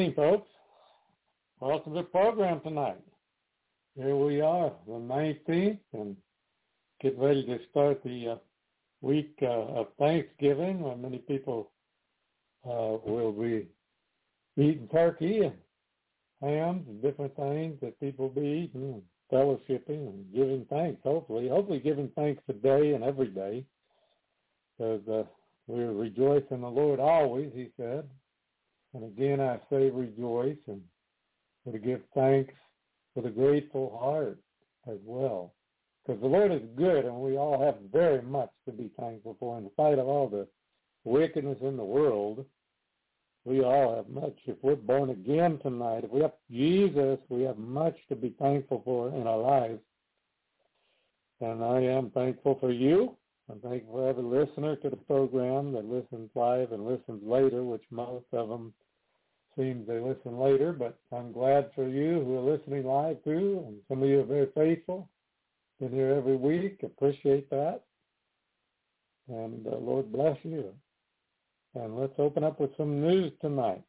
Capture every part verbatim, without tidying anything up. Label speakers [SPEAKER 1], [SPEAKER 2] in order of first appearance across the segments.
[SPEAKER 1] evening, folks. Welcome to the program tonight. Here we are, the nineteenth, and get ready to start the uh, week uh, of Thanksgiving, where many people uh, will be eating turkey and hams and different things that people will be eating and fellowshipping and giving thanks, hopefully. Hopefully giving thanks today and every day, because uh, we rejoice in the Lord always, he said. And again, I say rejoice, and to give thanks with a grateful heart as well. Because the Lord is good, and we all have very much to be thankful for. In spite of all the wickedness in the world, we all have much. If we're born again tonight, if we have Jesus, we have much to be thankful for in our lives. And I am thankful for you. I'm thankful for every listener to the program that listens live and listens later, which most of them seems they listen later, but I'm glad for you who are listening live too, and some of you are very faithful. Been here every week. Appreciate that. And uh, Lord bless you. And let's open up with some news tonight.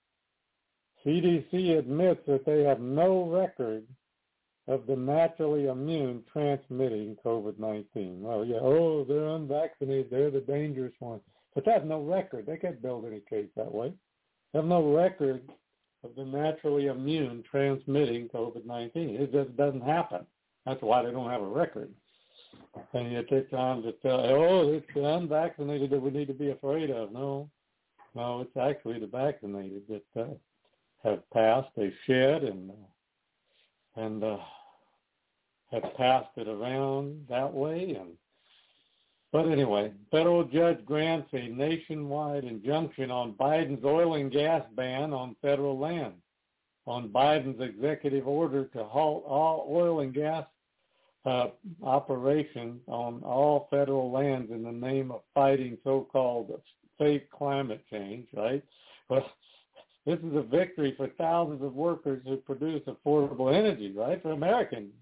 [SPEAKER 1] C D C admits that they have no record of the naturally immune transmitting COVID nineteen. Well, yeah, oh, they're unvaccinated. They're the dangerous ones. But they have no record. They can't build any case that way. They have no record of the naturally immune transmitting COVID nineteen. It just doesn't happen. That's why they don't have a record. And you take time to tell, oh, it's the unvaccinated that we need to be afraid of. No, no, it's actually the vaccinated that uh, have passed. They've shed and uh, and uh, have passed it around that way. And But anyway, federal judge grants a nationwide injunction on Biden's oil and gas ban on federal land, on Biden's executive order to halt all oil and gas uh, operations on all federal lands in the name of fighting so-called fake climate change, right? Well, this is a victory for thousands of workers who produce affordable energy, right, for Americans.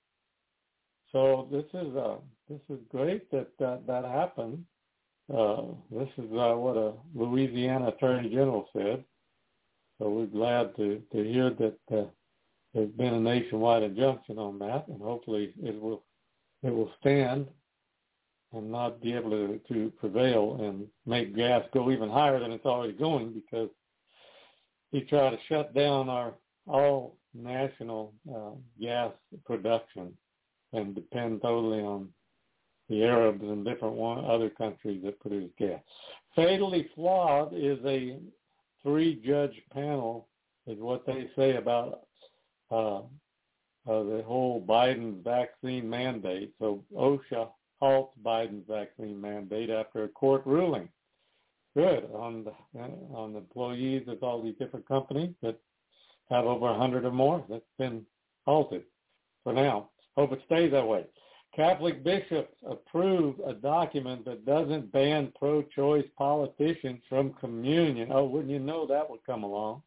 [SPEAKER 1] So this is uh, this is great that that, that happened. Uh, this is uh, what a Louisiana Attorney General said. So we're glad to, to hear that uh, there's been a nationwide injunction on that, and hopefully it will it will stand and not be able to, to prevail and make gas go even higher than it's already going, because he tried to shut down our all national uh, gas production and depend totally on the Arabs and different one, other countries that produce gas. Fatally flawed is a three-judge panel, is what they say about uh, uh, the whole Biden vaccine mandate. So OSHA halts Biden's vaccine mandate after a court ruling. Good on the, on the employees of all these different companies that have over one hundred or more. That's been halted for now. Hope it stays that way. Catholic bishops approve a document that doesn't ban pro-choice politicians from communion. Oh, wouldn't you know that would come along?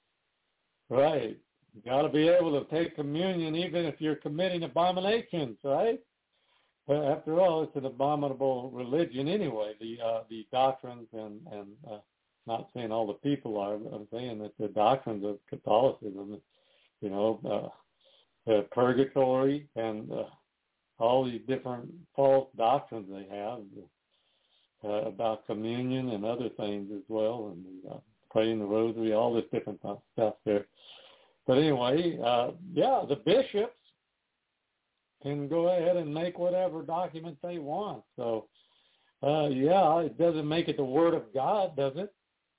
[SPEAKER 1] Right. You got to be able to take communion even if you're committing abominations, right? Well, after all, it's an abominable religion anyway, the uh, the doctrines and, and uh, not saying all the people are, but I'm saying that the doctrines of Catholicism, you know, uh, Uh, purgatory and uh, all these different false doctrines they have uh, about communion and other things as well, and uh, praying the rosary, all this different stuff there. But anyway, uh, yeah, the bishops can go ahead and make whatever document they want. So, uh, yeah, it doesn't make it the Word of God, does it?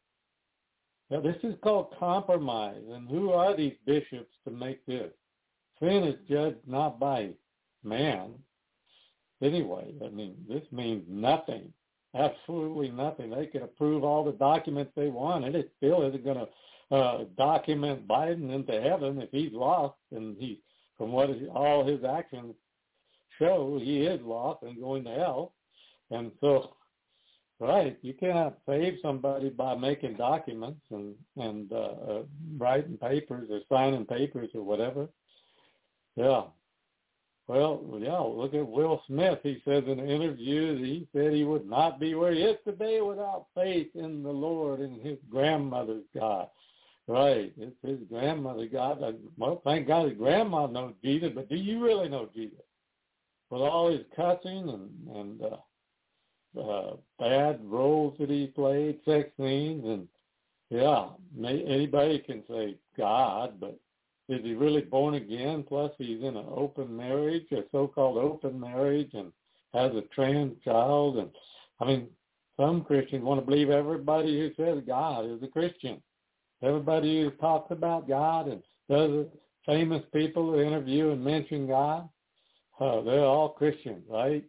[SPEAKER 1] Now, this is called compromise, and who are these bishops to make this? Sin is judged not by man. Anyway, I mean, this means nothing, absolutely nothing. They can approve all the documents they want, and it still isn't going to uh, document Biden into heaven if he's lost. And he, from what his, all his actions show, he is lost and going to hell. And so, right, you cannot save somebody by making documents and and uh, uh, writing papers or signing papers or whatever. Yeah. Well, yeah, look at Will Smith. He says in an interview that he said he would not be where he is today without faith in the Lord and his grandmother's God. Right. It's his grandmother. God, well, thank God his grandma knows Jesus, but do you really know Jesus? With all his cussing and, and uh, uh, bad roles that he played, sex scenes, and yeah, may, anybody can say God, but is he really born again? Plus he's in an open marriage, a so-called open marriage, and has a trans child. And I mean, some Christians want to believe everybody who says God is a Christian. Everybody who talks about God and does it, famous people who interview and mention God, uh, they're all Christians, right?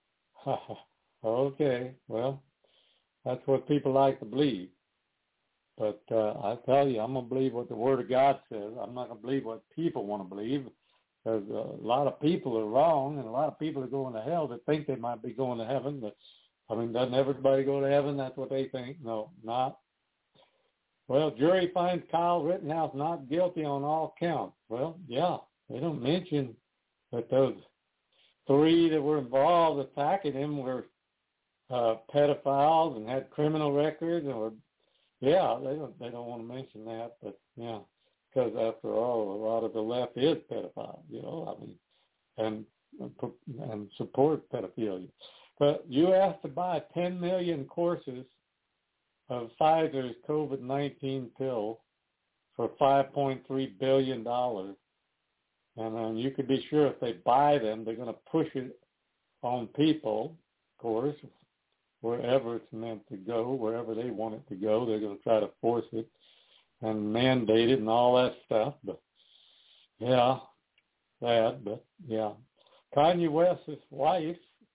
[SPEAKER 1] Okay, well, that's what people like to believe. But uh, I tell you, I'm going to believe what the Word of God says. I'm not going to believe what people want to believe, because a lot of people are wrong, and a lot of people are going to hell that think they might be going to heaven. But, I mean, doesn't everybody go to heaven? That's what they think. No, not. Well, jury finds Kyle Rittenhouse not guilty on all counts. Well, yeah, they don't mention that those three that were involved attacking him were uh, pedophiles and had criminal records, and were, yeah, they don't they don't want to mention that, but yeah, because after all, a lot of the left is pedophile, you know, I mean, and and support pedophilia. But you have to buy ten million courses of Pfizer's COVID nineteen pill for five point three billion dollars. And then you can be sure if they buy them, they're going to push it on people, of course, wherever it's meant to go, wherever they want it to go. They're going to try to force it and mandate it and all that stuff. But, yeah, that, but, yeah. Kanye West's wife,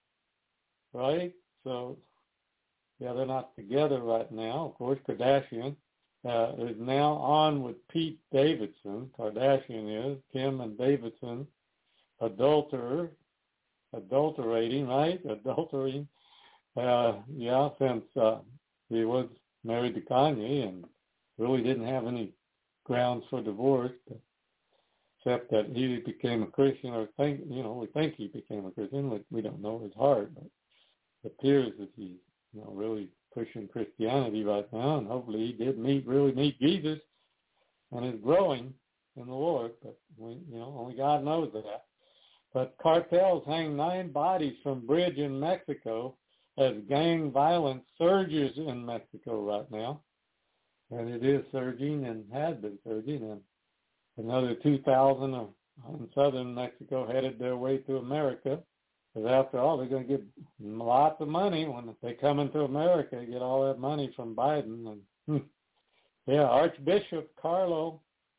[SPEAKER 1] right? So, yeah, they're not together right now. Of course, Kardashian uh, is now on with Pete Davidson. Kardashian is, Kim and Davidson, adulterer, adulterating, right? Adulterating. Uh, yeah, since uh, he was married to Kanye and really didn't have any grounds for divorce, except that he became a Christian, or think, you know, we think he became a Christian. We, we don't know his heart, but it appears that he's, you know, really pushing Christianity right now, and hopefully he did meet, really meet Jesus, and is growing in the Lord. But we, you know, only God knows that. But cartels hang nine bodies from bridge in Mexico as gang violence surges in Mexico right now, and it is surging and has been surging. And another two thousand are in southern Mexico headed their way to America. Because after all, they're going to get lots of money when they come into America, get all that money from Biden. And yeah, Archbishop Carlo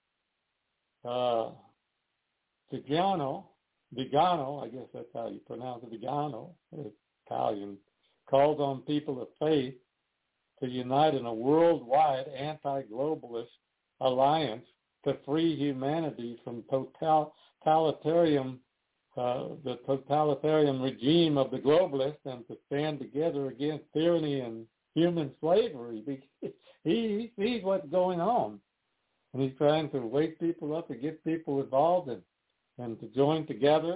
[SPEAKER 1] uh, Vigano, Vigano, I guess that's how you pronounce it, Vigano, it's Italian, calls on people of faith to unite in a worldwide anti-globalist alliance to free humanity from totalitarian Uh, the totalitarian regime of the globalists, and to stand together against tyranny and human slavery. He, he sees what's going on, and he's trying to wake people up and get people involved and, and to join together,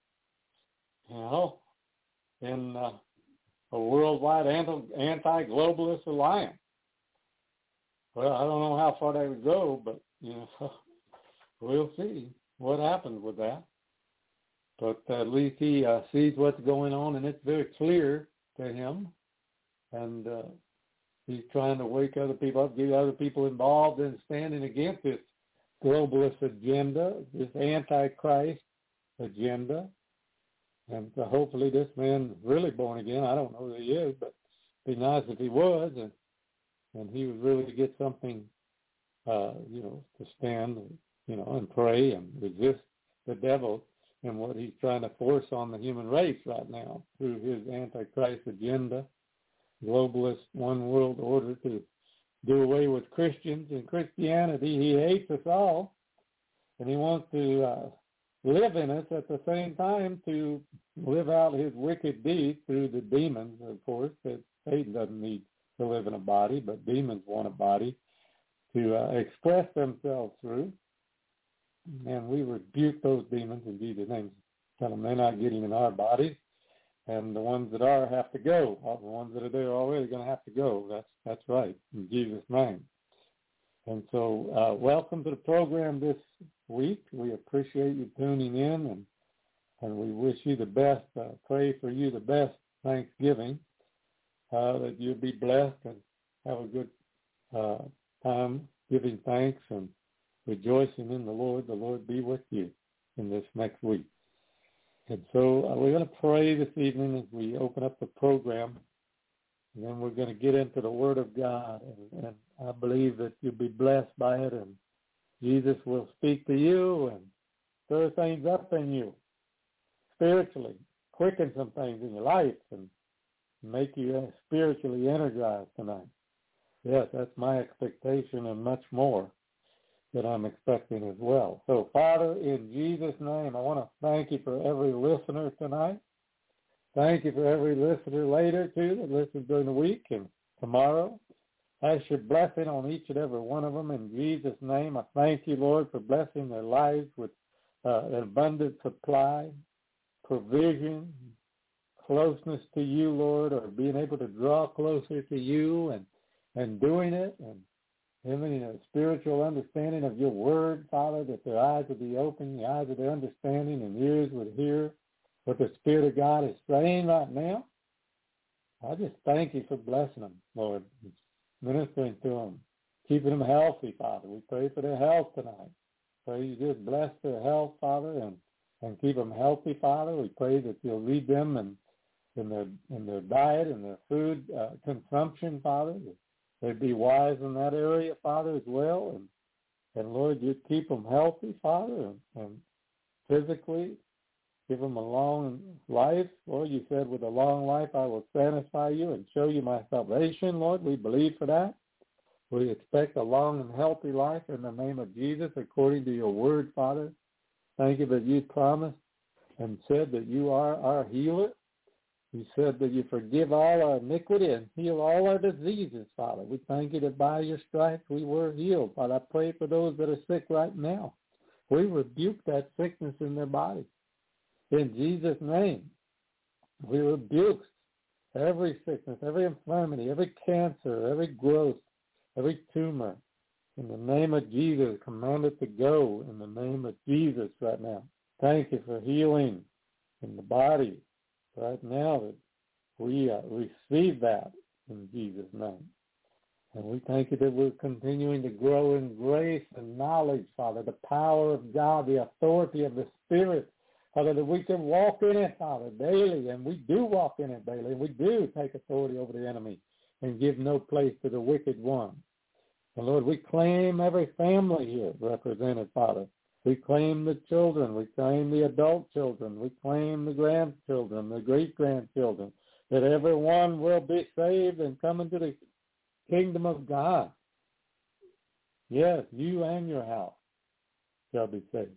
[SPEAKER 1] you know, in uh, a worldwide anti-globalist alliance. Well, I don't know how far they would go, but, you know, we'll see what happens with that. But at least he uh, sees what's going on, and it's very clear to him. And uh, he's trying to wake other people up, get other people involved in standing against this globalist agenda, this antichrist agenda. And uh, hopefully this man's really born again. I don't know who he is, but it'd be nice if he was, and and he would really get something, uh, you know, to stand, you know, and pray and resist the devil and what he's trying to force on the human race right now through his antichrist agenda, globalist one world order to do away with Christians and Christianity. He hates us all, and he wants to uh, live in us at the same time to live out his wicked deeds through the demons, of course, that Satan doesn't need to live in a body, but demons want a body to uh, express themselves through. And we rebuke those demons in Jesus' name. Tell them they're not getting in our bodies, and the ones that are have to go. All the ones that are there already are going to have to go. That's that's right, in Jesus' name. And so uh, welcome to the program this week. We appreciate you tuning in, and, and we wish you the best. Uh, pray for you the best Thanksgiving, uh, that you'll be blessed and have a good uh, time giving thanks and rejoicing in the Lord. The Lord be with you in this next week. And so uh, we're going to pray this evening as we open up the program, and then we're going to get into the Word of God. And, and I believe that you'll be blessed by it, and Jesus will speak to you and stir things up in you spiritually, quicken some things in your life, and make you spiritually energized tonight. Yes, that's my expectation and much more that I'm expecting as well. So, Father, in Jesus' name, I want to thank you for every listener tonight. Thank you for every listener later, too, that listens during the week and tomorrow. Ask your blessing on each and every one of them. In Jesus' name, I thank you, Lord, for blessing their lives with uh, an abundant supply, provision, closeness to you, Lord, or being able to draw closer to you and, and doing it, and having a spiritual understanding of your word, Father, that their eyes would be open, the eyes of their understanding, and ears would hear what the Spirit of God is saying right now. I just thank you for blessing them, Lord, ministering to them, keeping them healthy, Father. We pray for their health tonight. Pray you just bless their health, Father, and, and keep them healthy, Father. We pray that you'll lead them in, in, their, in their diet and their food uh, consumption, Father. They'd be wise in that area, Father, as well. And, and Lord, you keep them healthy, Father, and, and physically give them a long life. Lord, you said with a long life I will satisfy you and show you my salvation, Lord. We believe for that. We expect a long and healthy life in the name of Jesus according to your word, Father. Thank you that you promised and said that you are our healer. You said that you forgive all our iniquity and heal all our diseases, Father. We thank you that by your stripes we were healed. Father, I pray for those that are sick right now. We rebuke that sickness in their body. In Jesus' name, we rebuke every sickness, every infirmity, every cancer, every growth, every tumor. In the name of Jesus, command it to go in the name of Jesus right now. Thank you for healing in the body right now, that we uh, receive that in Jesus' name. And we thank you that we're continuing to grow in grace and knowledge, Father, the power of God, the authority of the Spirit, Father, that we can walk in it, Father, daily, and we do walk in it daily, and we do take authority over the enemy and give no place to the wicked one. And Lord, we claim every family here represented, Father. We claim the children. We claim the adult children. We claim the grandchildren, the great-grandchildren, that everyone will be saved and come into the kingdom of God. Yes, you and your house shall be saved.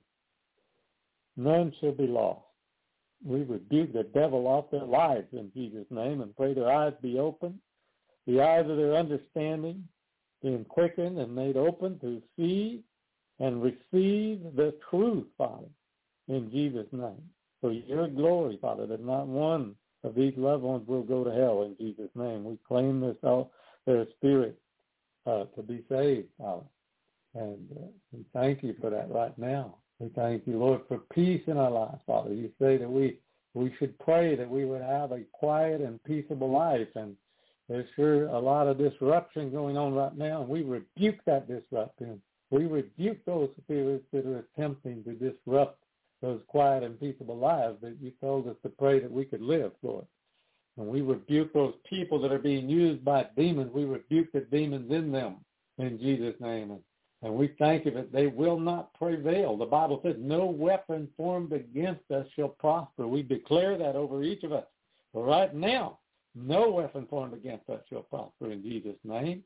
[SPEAKER 1] None shall be lost. We rebuke the devil off their lives in Jesus' name and pray their eyes be open, the eyes of their understanding being quickened and made open to see and receive the truth, Father, in Jesus' name. For your glory, Father, that not one of these loved ones will go to hell in Jesus' name. We claim this, their spirit uh, to be saved, Father. And uh, we thank you for that right now. We thank you, Lord, for peace in our lives, Father. You say that we, we should pray that we would have a quiet and peaceable life. And there's sure a lot of disruption going on right now, and we rebuke that disruption. We rebuke those spirits that are attempting to disrupt those quiet and peaceable lives that you told us to pray that we could live, Lord. And we rebuke those people that are being used by demons. We rebuke the demons in them in Jesus' name. And, and we thank you that they will not prevail. The Bible says no weapon formed against us shall prosper. We declare that over each of us. But right now, no weapon formed against us shall prosper in Jesus' name.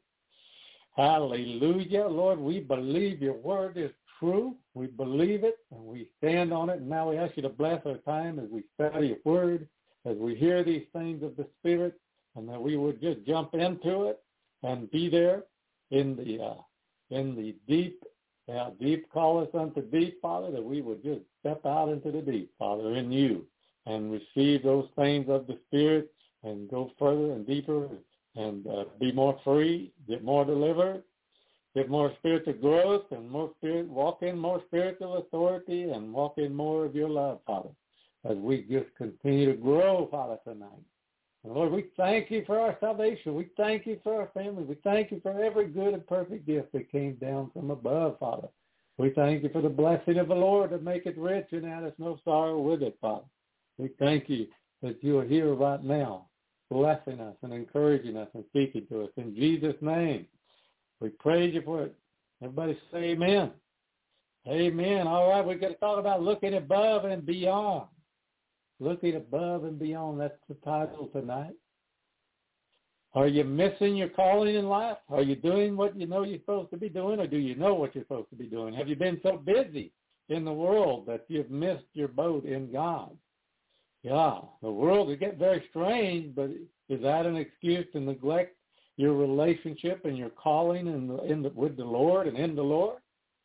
[SPEAKER 1] Hallelujah. Lord, we believe your word is true. We believe it, and we stand on it. And now we ask you to bless our time as we study your word, as we hear these things of the Spirit, and that we would just jump into it and be there in the uh, in the deep, uh, deep call us unto deep, Father, that we would just step out into the deep, Father, in you, and receive those things of the Spirit and go further and deeper and uh, be more free, get more delivered, get more spiritual growth and more spirit, walk in more spiritual authority and walk in more of your love, Father, as we just continue to grow, Father, tonight. And Lord, we thank you for our salvation. We thank you for our family. We thank you for every good and perfect gift that came down from above, Father. We thank you for the blessing of the Lord to make it rich and add us no sorrow with it, Father. We thank you that you are here right now, blessing us and encouraging us and speaking to us. In Jesus' name, we praise you for it. Everybody say amen. Amen. All right, we're going to talk about looking above and beyond. Looking above and beyond, that's the title tonight. Are you missing your calling in life? Are you doing what you know you're supposed to be doing, or do you know what you're supposed to be doing? Have you been so busy in the world that you've missed your boat in God? Yeah, the world will get very strange, but is that an excuse to neglect your relationship and your calling in the, in the, with the Lord and in the Lord?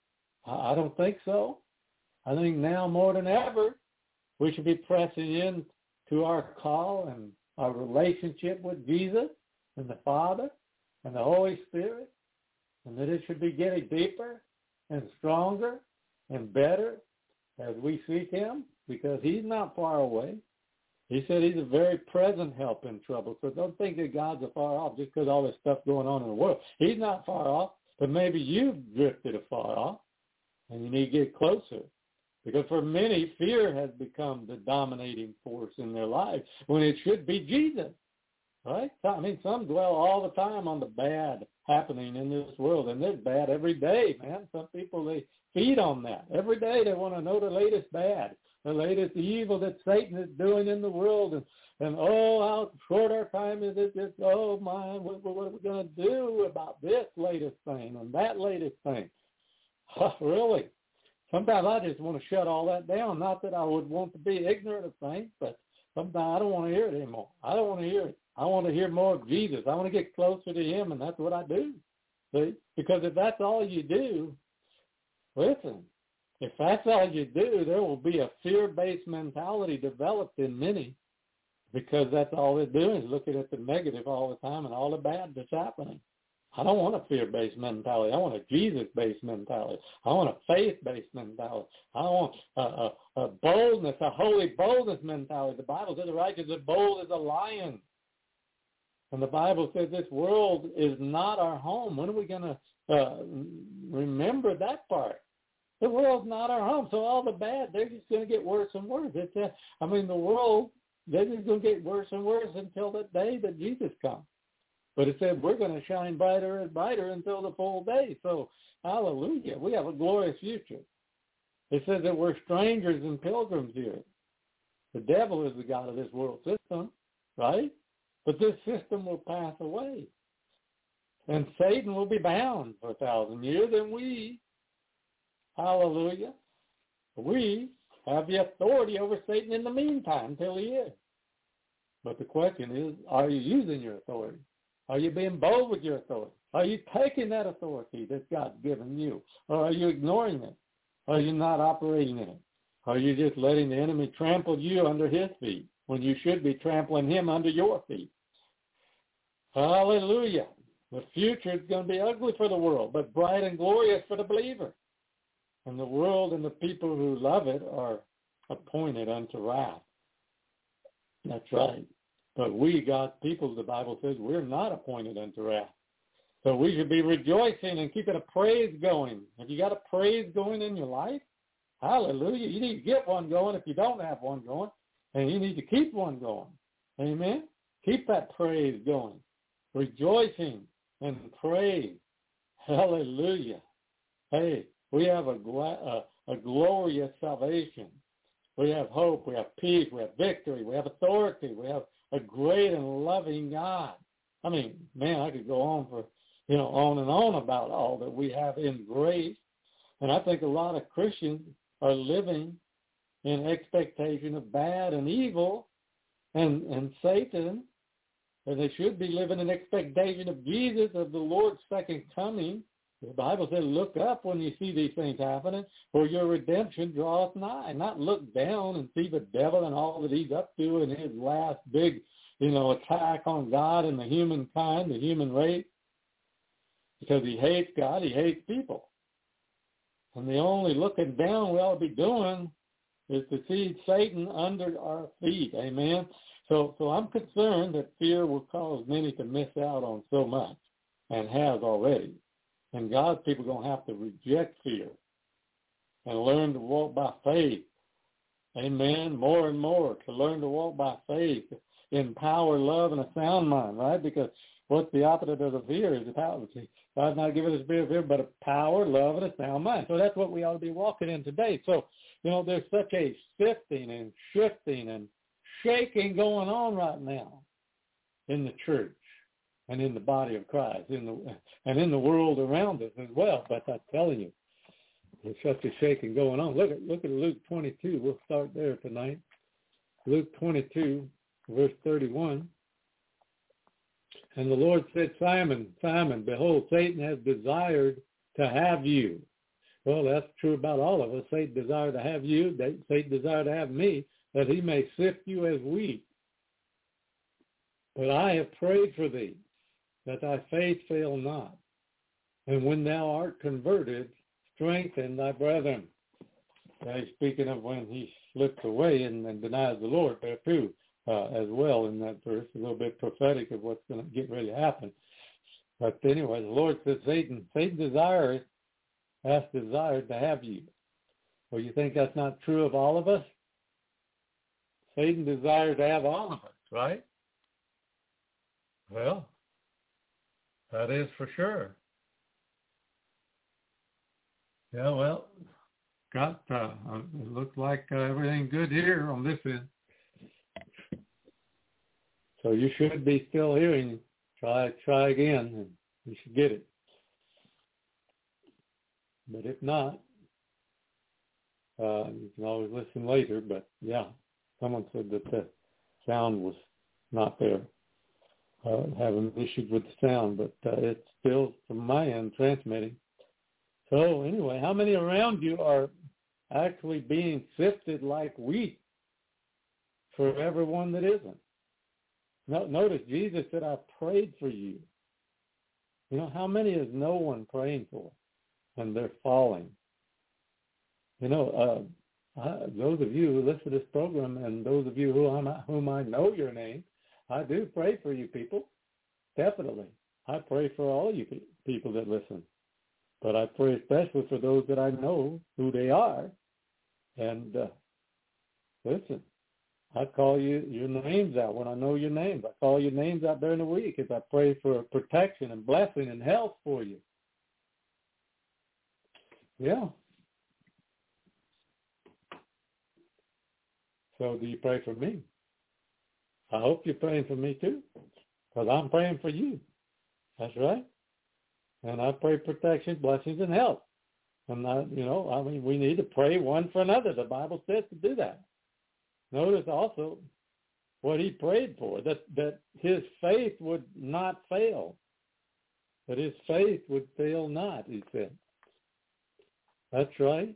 [SPEAKER 1] I don't think so. I think now more than ever, we should be pressing in to our call and our relationship with Jesus and the Father and the Holy Spirit, and that it should be getting deeper and stronger and better as we seek him, because he's not far away. He said he's a very present help in trouble. So don't think that God's afar off just because all this stuff going on in the world. He's not far off, but maybe you've drifted afar off, and you need to get closer. Because for many, fear has become the dominating force in their life when it should be Jesus, right? I mean, some dwell all the time on the bad happening in this world, and there's bad every day, man. Some people, they feed on that. Every day they want to know the latest bad, the latest evil that Satan is doing in the world, and, and oh, how short our time is it? Just, oh, my, what, what are we going to do about this latest thing and that latest thing? Oh, really? Sometimes I just want to shut all that down. Not that I would want to be ignorant of things, but sometimes I don't want to hear it anymore. I don't want to hear it. I want to hear more of Jesus. I want to get closer to him, and that's what I do. See? Because if that's all you do, listen, if that's all you do, there will be a fear-based mentality developed in many, because that's all they're doing is looking at the negative all the time and all the bad that's happening. I don't want a fear-based mentality. I want a Jesus-based mentality. I want a faith-based mentality. I want a, a, a boldness, a holy boldness mentality. The Bible says the righteous is bold as a lion. And the Bible says this world is not our home. When are we going to uh, remember that part? The world's not our home. So all the bad, they're just going to get worse and worse. It's, uh, I mean, the world, they're just going to get worse and worse until the day that Jesus comes. But it said we're going to shine brighter and brighter until the full day. So, hallelujah, we have a glorious future. It says that we're strangers and pilgrims here. The devil is the god of this world system, right? But this system will pass away. And Satan will be bound for a thousand years, and we, hallelujah, we have the authority over Satan in the meantime until he is. But the question is, are you using your authority? Are you being bold with your authority? Are you taking that authority that God's given you? Or are you ignoring it? Are you not operating in it? Are you just letting the enemy trample you under his feet when you should be trampling him under your feet? Hallelujah. The future is going to be ugly for the world, but bright and glorious for the believer. And the world and the people who love it are appointed unto wrath. That's right. But we, God's people, the Bible says, we're not appointed unto wrath. So we should be rejoicing and keeping a praise going. Have you got a praise going in your life? Hallelujah. You need to get one going if you don't have one going. And you need to keep one going. Amen? Keep that praise going. Rejoicing and praise. Hallelujah. Hey, we have a, a, a glorious salvation. We have hope. We have peace. We have victory. We have authority. We have a great and loving God. I mean, man, I could go on for, you know, on and on about all that we have in grace. And I think a lot of Christians are living in expectation of bad and evil and, and Satan. And they should be living in expectation of Jesus, of the Lord's second coming. The Bible says, look up when you see these things happening, for your redemption draweth nigh. Not look down and see the devil and all that he's up to in his last big, you know, attack on God and the humankind, the human race. because he hates God, he hates people. And the only looking down we ought to be doing is to see Satan under our feet. Amen? So so I'm concerned that fear will cause many to miss out on so much, and has already. And God's people are going to have to reject fear and learn to walk by faith. Amen? More and more to learn to walk by faith in power, love, and a sound mind, right? Because what's the opposite of the fear is the power. God's not giving us a spirit of fear, but a power, love, and a sound mind. So that's what we ought to be walking in today. So, you know, there's such a sifting and shifting and shaking going on right now in the church and in the body of Christ, in the and in the world around us as well. But I'm telling you, there's such a shaking going on. Look at look at Luke twenty-two. We'll start there tonight. Luke twenty-two, verse thirty-one. And the Lord said, Simon, Simon, behold, Satan has desired to have you. Well, that's true about all of us. Satan desired to have you. Satan desired to have me, that he may sift you as wheat. But I have prayed for thee, that thy faith fail not. And when thou art converted, strengthen thy brethren. Now, he's speaking of when he slips away and, and denies the Lord there too, uh, as well in that verse, a little bit prophetic of what's going to get ready to happen. But anyway, the Lord says, Satan, Satan desires, has desired to have you. Well, you think that's not true of all of us? Satan desires to have all of us, right? Well, that is for sure. Yeah, well, got, uh, it looks like uh, everything good here on this end. So you should be still hearing. Try, try again, and you should get it. But if not, uh, you can always listen later. But yeah, someone said that the sound was not there. Uh, having issues with the sound, but uh, it's still from my end transmitting. So anyway, how many around you are actually being sifted like wheat for everyone that isn't? No, notice Jesus said, I prayed for you. You know, how many is no one praying for? And they're falling. You know, uh, I, those of you who listen to this program and those of you who I'm, whom I know your name, I do pray for you people, definitely. I pray for all you people that listen. But I pray especially for those that I know who they are. And uh, listen, I call you your names out when I know your names. I call your names out during the week as I pray for protection and blessing and health for you. Yeah. So do you pray for me? I hope you're praying for me too, because I'm praying for you. That's right. And I pray protection, blessings, and health. And, I, you know, I mean, we need to pray one for another. The Bible says to do that. Notice also what he prayed for, that, that his faith would not fail, that his faith would fail not, he said. That's right.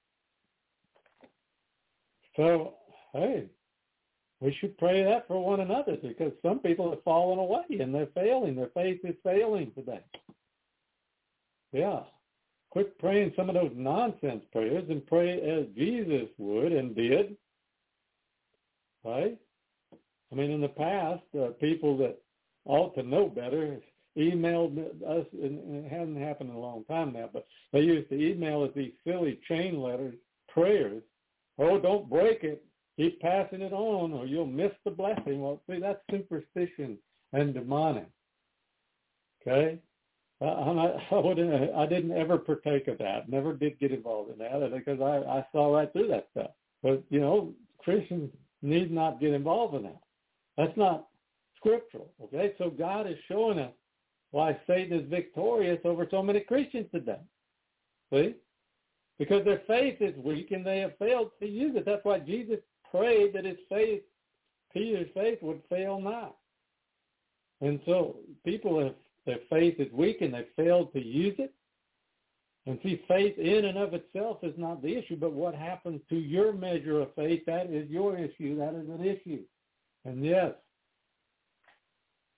[SPEAKER 1] So, hey, we should pray that for one another, because some people have fallen away and they're failing. Their faith is failing today. Yeah. Quit praying some of those nonsense prayers and pray as Jesus would and did. Right? I mean, in the past, uh, people that ought to know better emailed us, and it hasn't happened in a long time now, but they used to email us these silly chain letters, prayers. Oh, don't break it. Keep passing it on or you'll miss the blessing. Well, see, that's superstition and demonic. Okay? Uh, I, I, wouldn't, I didn't ever partake of that. Never did get involved in that because I, I saw right through that stuff. But, you know, Christians need not get involved in that. That's not scriptural. Okay? So God is showing us why Satan is victorious over so many Christians today. See? Because their faith is weak and they have failed to use it. That's why Jesus prayed that his faith, Peter's faith, would fail not. And so people have, their faith is weak and they've failed to use it. And see, faith in and of itself is not the issue, but what happens to your measure of faith, that is your issue. That is an issue. And yes,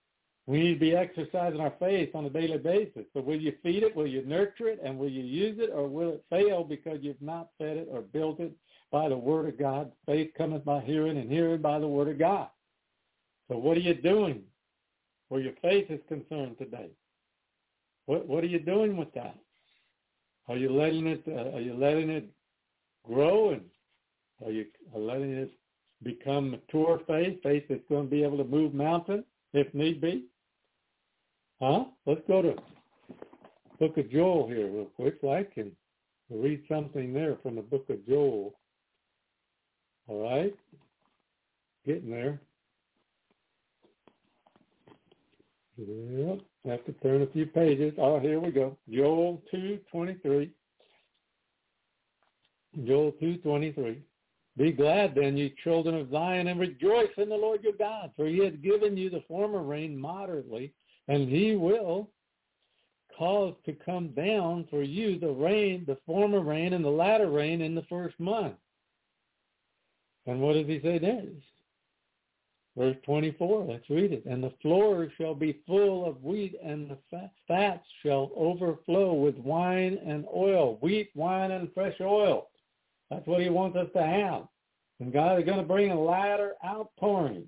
[SPEAKER 1] We need to be exercising our faith on a daily basis. So will you feed it? Will you nurture it? And will you use it? Or will it fail because you've not fed it or built it by the Word of God? Faith cometh by hearing, and hearing by the Word of God. So what are you doing where your faith is concerned today? What What are you doing with that? Are you letting it? Uh, are you letting it grow, and are you letting it become mature faith? Faith that's going to be able to move mountains if need be. Huh? Let's go to Book of Joel here real quick, like, and read something there from the Book of Joel. All right, getting there. Yep, have to turn a few pages. Oh, here we go. Joel two twenty-three. Joel two twenty-three. Be glad then, ye children of Zion, and rejoice in the Lord your God, for he has given you the former rain moderately, and he will cause to come down for you the rain, the former rain and the latter rain in the first month. And what does he say next? Verse twenty-four, let's read it. And the floor shall be full of wheat, and the fats shall overflow with wine and oil. Wheat, wine, and fresh oil. That's what he wants us to have. And God is going to bring a latter outpouring.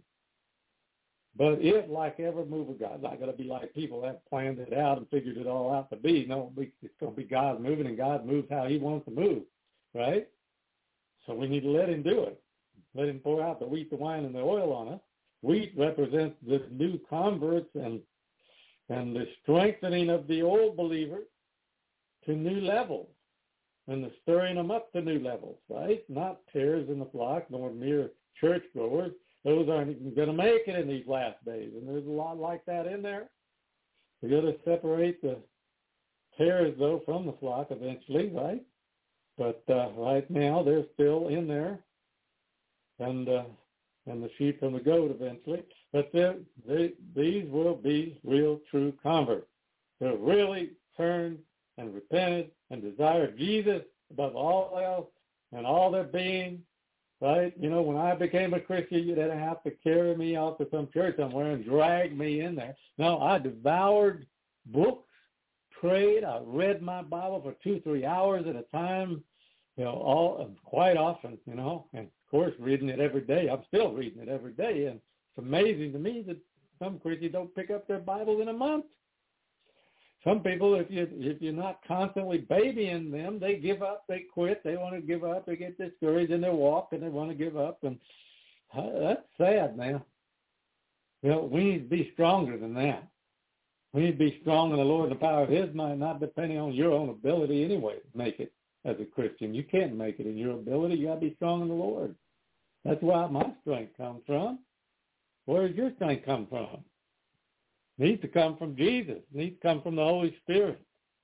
[SPEAKER 1] But it, like every move of God, not going to be like people that planned it out and figured it all out to be. No, it's going to be God moving, and God moves how he wants to move, right? So we need to let him do it. Let him pour out the wheat, the wine, and the oil on us. Wheat represents the new converts and and the strengthening of the old believers to new levels, and the stirring them up to new levels, right? Not tares in the flock, nor mere churchgoers. Those aren't going to make it in these last days, and there's a lot like that in there. We've got to separate the tares, though, from the flock eventually, right? But uh, right now, they're still in there, and uh, and the sheep from the goat eventually. But they, these will be real, true converts. They'll really turn and repented and desired Jesus above all else and all their being, right? You know, when I became a Christian, you didn't have to carry me off to some church somewhere and drag me in there. No, I devoured books, prayed, I read my Bible for two, three hours at a time, you know, all quite often, you know, and of course reading it every day. I'm still reading it every day, and it's amazing to me that some Christians don't pick up their Bible in a month. Some people, if you if you're not constantly babying them, they give up, they quit, they want to give up, they get discouraged in their walk, and they want to give up, and uh, that's sad, man. You know, we need to be stronger than that. We need to be strong in the Lord and the power of His might, not depending on your own ability anyway to make it as a Christian. You can't make it in your ability. You got to be strong in the Lord. That's where my strength comes from. Where does your strength come from? It needs to come from Jesus. It needs to come from the Holy Spirit.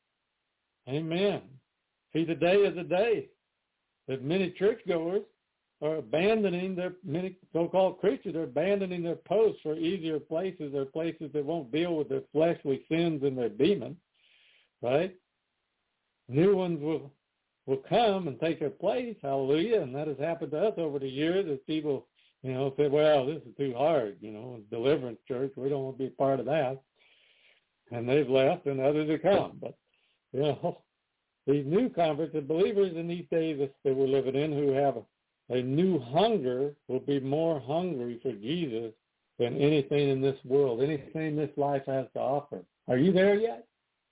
[SPEAKER 1] Amen. See, today is a day that many churchgoers are abandoning their, many so-called Christians are abandoning their posts for easier places or places that won't deal with their fleshly sins and their demons, right? New ones will will come and take their place, hallelujah, and that has happened to us over the years as people, you know, say, well, this is too hard, you know, deliverance church, we don't want to be part of that. And they've left and others have come. But, you know, these new converts and believers in these days that we're living in who have a, a new hunger will be more hungry for Jesus than anything in this world, anything this life has to offer. Are you there yet?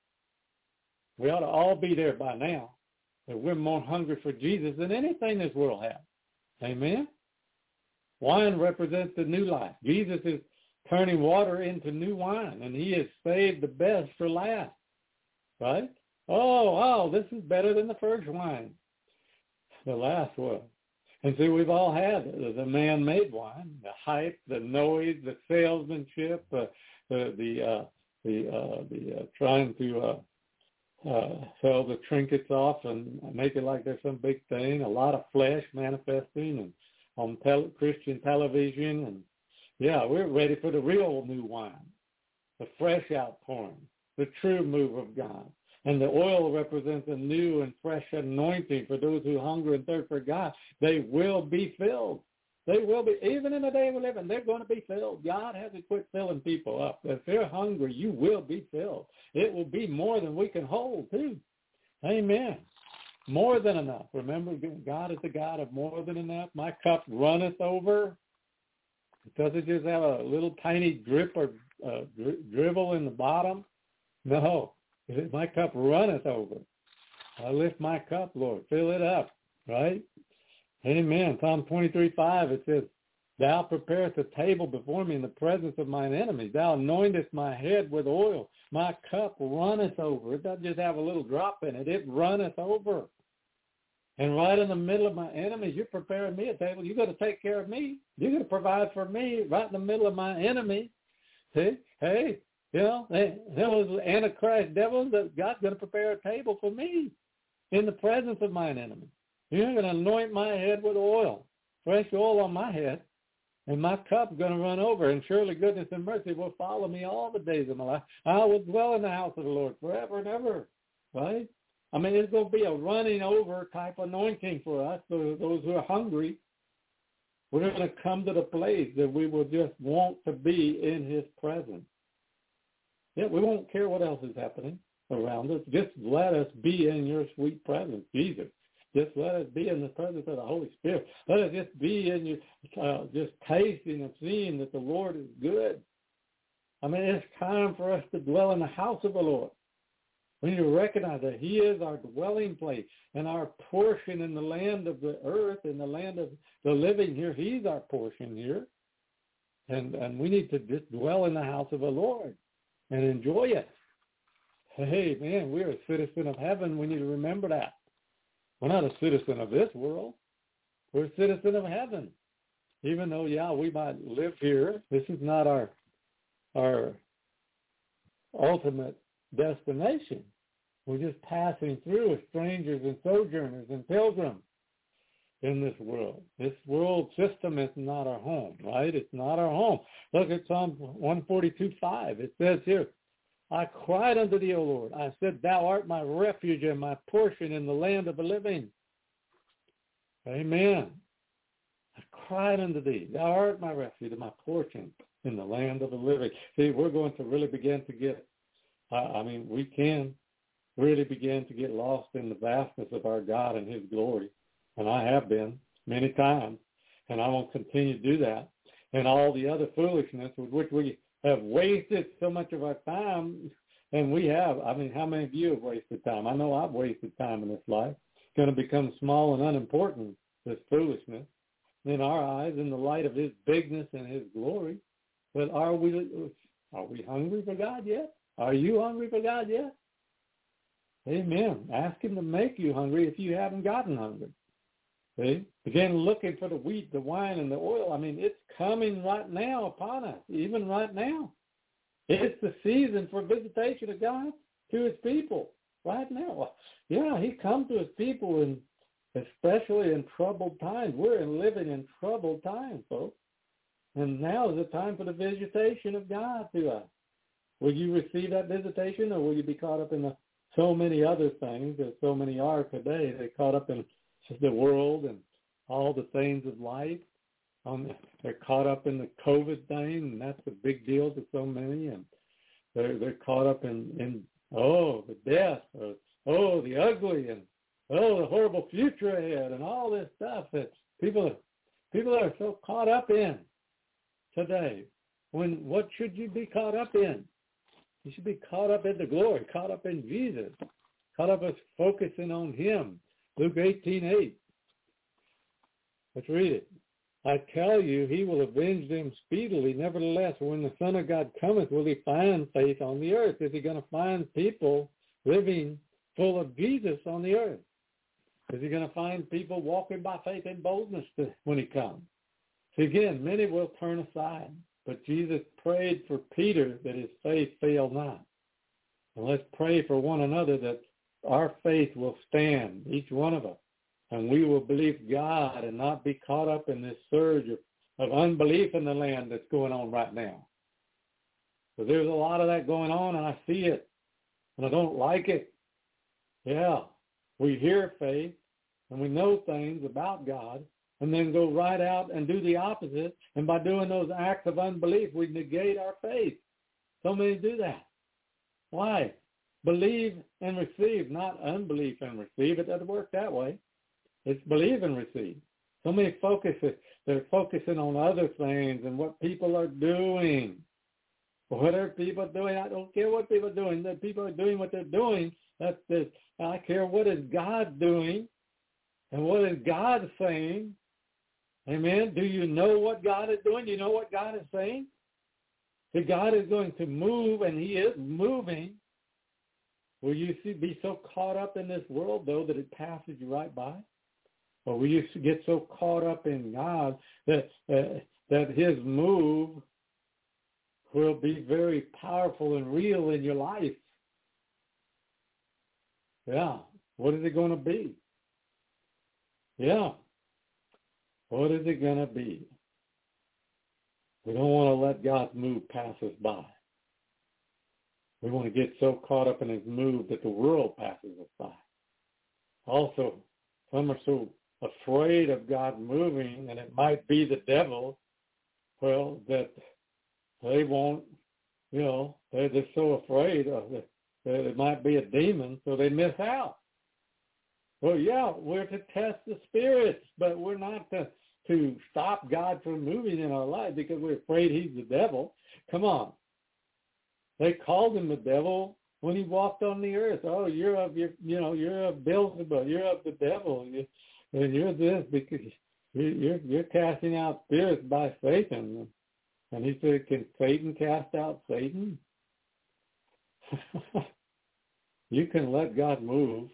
[SPEAKER 1] We ought to all be there by now. That we're more hungry for Jesus than anything this world has. Amen? Wine represents the new life. Jesus is turning water into new wine, and he has saved the best for last, right? Oh, wow, this is better than the first wine, the last one. And see, we've all had it, the man-made wine, the hype, the noise, the salesmanship, uh, the the uh, the uh, the uh, trying to uh, uh, sell the trinkets off and make it like there's some big thing. A lot of flesh manifesting and on tel- Christian television, and yeah, we're ready for the real new wine, the fresh outpouring, the true move of God. And the oil represents a new and fresh anointing for those who hunger and thirst for God. They will be filled. They will be, even in the day we live in, they're going to be filled. God hasn't quit filling people up. If they're hungry, you will be filled. It will be more than we can hold, too. Amen. More than enough. Remember, God is the God of more than enough. My cup runneth over. It doesn't just have a little tiny drip or uh, dri- dribble in the bottom. No, my cup runneth over. I lift my cup, Lord. Fill it up, right? Amen. Psalm twenty-three five, it says, Thou preparest a table before me in the presence of mine enemies. Thou anointest my head with oil. My cup runneth over. It doesn't just have a little drop in it. It runneth over. And right in the middle of my enemies, you're preparing me a table. You're going to take care of me. You're going to provide for me right in the middle of my enemies. See? Hey, you know, those Antichrist devils, that God's going to prepare a table for me in the presence of mine enemies. You're going to anoint my head with oil, fresh oil on my head, and my cup's going to run over, and surely goodness and mercy will follow me all the days of my life. I will dwell in the house of the Lord forever and ever, right? I mean, it's going to be a running over type anointing for us, for those who are hungry. We're going to come to the place that we will just want to be in his presence. Yeah, we won't care what else is happening around us. Just let us be in your sweet presence, Jesus. Just let us be in the presence of the Holy Spirit. Let us just be in your, uh, just tasting and seeing that the Lord is good. I mean, it's time for us to dwell in the house of the Lord. We need to recognize that he is our dwelling place and our portion in the land of the earth, in the land of the living here. He's our portion here. And and we need to just dwell in the house of the Lord and enjoy it. Hey, man, we're a citizen of heaven. We need to remember that. We're not a citizen of this world. We're a citizen of heaven. Even though, yeah, we might live here, this is not our our ultimate destination. We're just passing through as strangers and sojourners and pilgrims in this world. This world system is not our home, right? It's not our home. Look at Psalm one forty-two five. It says here, I cried unto thee, O Lord. I said, Thou art my refuge and my portion in the land of the living. Amen. I cried unto thee. Thou art my refuge and my portion in the land of the living. See, we're going to really begin to get I mean, we can really begin to get lost in the vastness of our God and his glory. And I have been many times, and I will continue to do that. And all the other foolishness with which we have wasted so much of our time, and we have. I mean, how many of you have wasted time? I know I've wasted time in this life. It's going to become small and unimportant, this foolishness, in our eyes, in the light of his bigness and his glory. But are we, are we hungry for God yet? Are you hungry for God yet? Amen. Ask him to make you hungry if you haven't gotten hungry. See? Begin looking for the wheat, the wine, and the oil. I mean, it's coming right now upon us, even right now. It's the season for visitation of God to his people right now. Yeah, he comes to his people, and especially in troubled times. We're living in troubled times, folks. And now is the time for the visitation of God to us. Will you receive that visitation, or will you be caught up in the, so many other things that so many are today? They're caught up in the world and all the things of life. Um, they're caught up in the COVID thing, and that's a big deal to so many. And they're they're caught up in, in oh, the death, or oh, the ugly, and oh, the horrible future ahead, and all this stuff that people people are so caught up in today. When what should you be caught up in? You should be caught up in the glory, caught up in Jesus, caught up as focusing on him. Luke eighteen eight. Let's read it. I tell you, he will avenge them speedily. Nevertheless, when the Son of God cometh, will he find faith on the earth? Is he going to find people living full of Jesus on the earth? Is he going to find people walking by faith and boldness to, when he comes? So again, many will turn aside. But Jesus prayed for Peter that his faith fail not. And let's pray for one another that our faith will stand, each one of us, and we will believe God and not be caught up in this surge of, of unbelief in the land that's going on right now. So there's a lot of that going on, and I see it, and I don't like it. Yeah, we hear faith, and we know things about God, and then go right out and do the opposite. And by doing those acts of unbelief, we negate our faith. So many do that. Why? Believe and receive, not unbelief and receive. It doesn't work that way. It's believe and receive. So many focus, they're focusing on other things and what people are doing. What are people doing? I don't care what people are doing. The people are doing what they're doing. That's the, I care what is God doing and what is God saying. Amen. Do you know what God is doing? Do you know what God is saying? That God is going to move, and he is moving. Will you see, be so caught up in this world, though, that it passes you right by? Or will you get so caught up in God that uh, that his move will be very powerful and real in your life? Yeah. What is it going to be? Yeah. What is it going to be? We don't want to let God's move pass us by. We want to get so caught up in his move that the world passes us by. Also, some are so afraid of God moving, and it might be the devil, well, that they won't, you know, they're just so afraid of it that it might be a demon, so they miss out. Well, yeah, we're to test the spirits, but we're not to, to stop God from moving in our life because we're afraid he's the devil. Come on. They called him the devil when he walked on the earth. Oh, you're of your, you know, you're of Beelzebub. You're of the devil, you, and you're this because you're you're casting out spirits by Satan. And he said, "Can Satan cast out Satan?" You can let God move,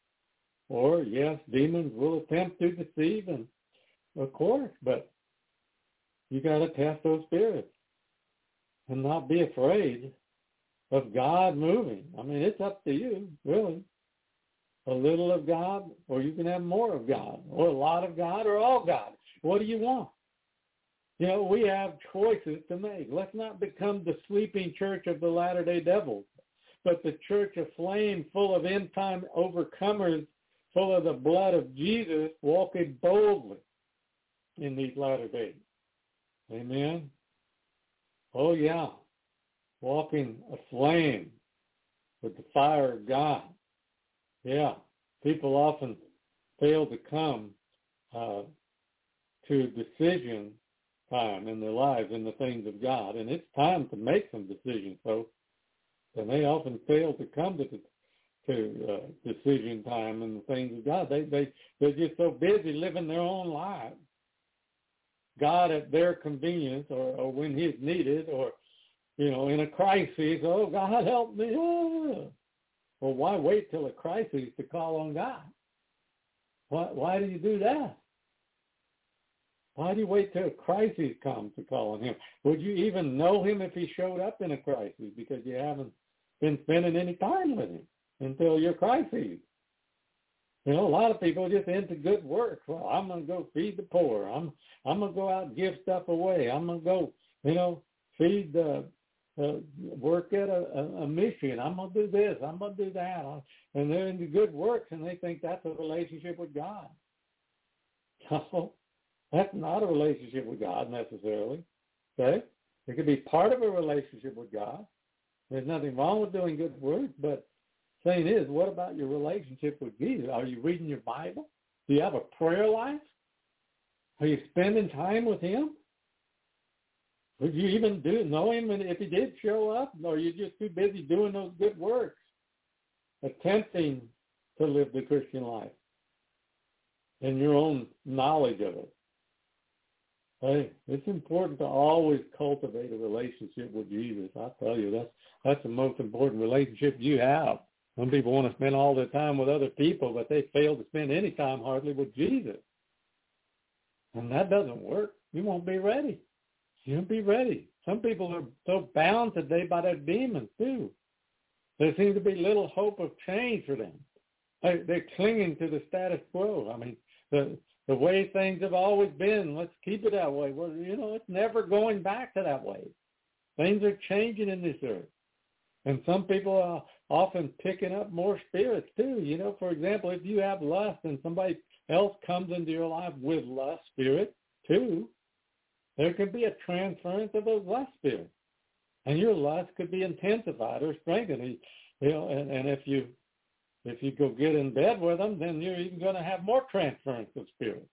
[SPEAKER 1] or yes, demons will attempt to deceive, and of course, but you got to test those spirits and not be afraid of God moving. I mean, it's up to you, really. A little of God, or you can have more of God, or a lot of God, or all God. What do you want? You know, we have choices to make. Let's not become the sleeping church of the Latter-day Devils, but the church aflame, full of end-time overcomers, full of the blood of Jesus, walking boldly in these latter days. Amen? Oh, yeah. Walking aflame with the fire of God. Yeah. People often fail to come uh, to decision time in their lives in the things of God. And it's time to make some decisions, folks. And they often fail to come to the, to uh, decision time in the things of God. They, they, they're just so busy living their own lives. God at their convenience, or, or when he's needed, or, you know, in a crisis, oh, God, help me. Oh. Well, why wait till a crisis to call on God? Why, why do you do that? Why do you wait till a crisis comes to call on him? Would you even know him if he showed up in a crisis because you haven't been spending any time with him until your crisis? You know, a lot of people are just into good works. Well, I'm going to go feed the poor. I'm I'm going to go out and give stuff away. I'm going to go, you know, feed the, uh, work at a, a, a mission. I'm going to do this. I'm going to do that. And they're into good works, and they think that's a relationship with God. No, that's not a relationship with God necessarily. Okay? It could be part of a relationship with God. There's nothing wrong with doing good work, but thing is, what about your relationship with Jesus? Are you reading your Bible? Do you have a prayer life? Are you spending time with him? Would you even do know him if he did show up? Or are you just too busy doing those good works, attempting to live the Christian life in your own knowledge of it? Hey, it's important to always cultivate a relationship with Jesus. I tell you, that's that's the most important relationship you have. Some people want to spend all their time with other people, but they fail to spend any time hardly with Jesus. And that doesn't work. You won't be ready. You won't be ready. Some people are so bound today by their demons, too. There seems to be little hope of change for them. They, they're clinging to the status quo. I mean, the the way things have always been, let's keep it that way. Well, you know, it's never going back to that way. Things are changing in this earth. And some people are often picking up more spirits, too. You know, for example, if you have lust and somebody else comes into your life with lust spirit too, there could be a transference of those lust spirits. And your lust could be intensified or strengthened. You know, and, and if you if you go get in bed with them, then you're even going to have more transference of spirit.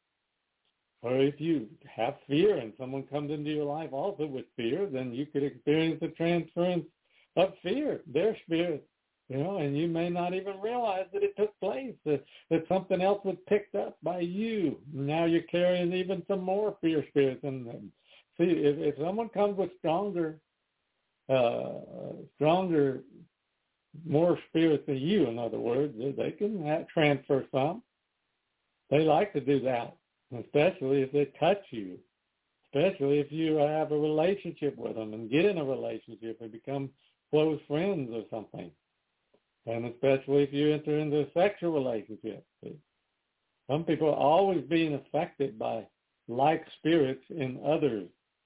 [SPEAKER 1] Or if you have fear and someone comes into your life also with fear, then you could experience the transference of fear, their spirit, you know, and you may not even realize that it took place, that, that something else was picked up by you. Now you're carrying even some more fear spirits in them. See, if, if someone comes with stronger, uh, stronger, more spirits than you, in other words, they can have, transfer some. They like to do that, especially if they touch you, especially if you have a relationship with them and get in a relationship and become close friends or something, and especially if you enter into a sexual relationship. Some people are always being affected by like spirits in others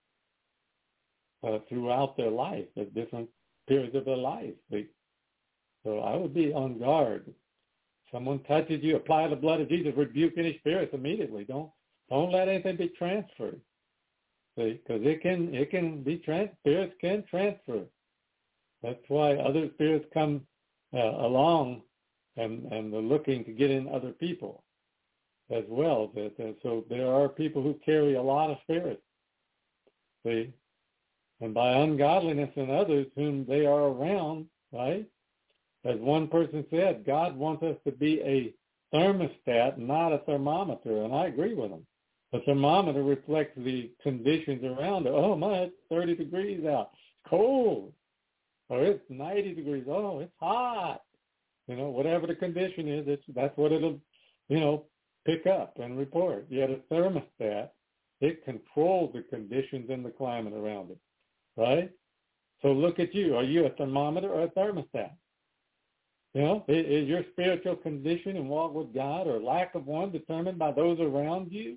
[SPEAKER 1] uh, throughout their life, at different periods of their life. So I would be on guard. Someone touches you, apply the blood of Jesus, rebuke any spirits immediately. Don't don't let anything be transferred. See, because it can it can be trans spirits can transfer. That's why other spirits come uh, along, and and they're looking to get in other people as well. That, that, so there are people who carry a lot of spirits. See, and by ungodliness in others whom they are around, right? As one person said, God wants us to be a thermostat, not a thermometer, and I agree with him. The thermometer reflects the conditions around it. Oh, my, it's thirty degrees out. It's cold. Or it's ninety degrees. Oh, it's hot. You know, whatever the condition is, it's, that's what it'll, you know, pick up and report. Yet a thermostat, it controls the conditions and the climate around it, right? So look at you. Are you a thermometer or a thermostat? You know, is your spiritual condition and walk with God or lack of one determined by those around you?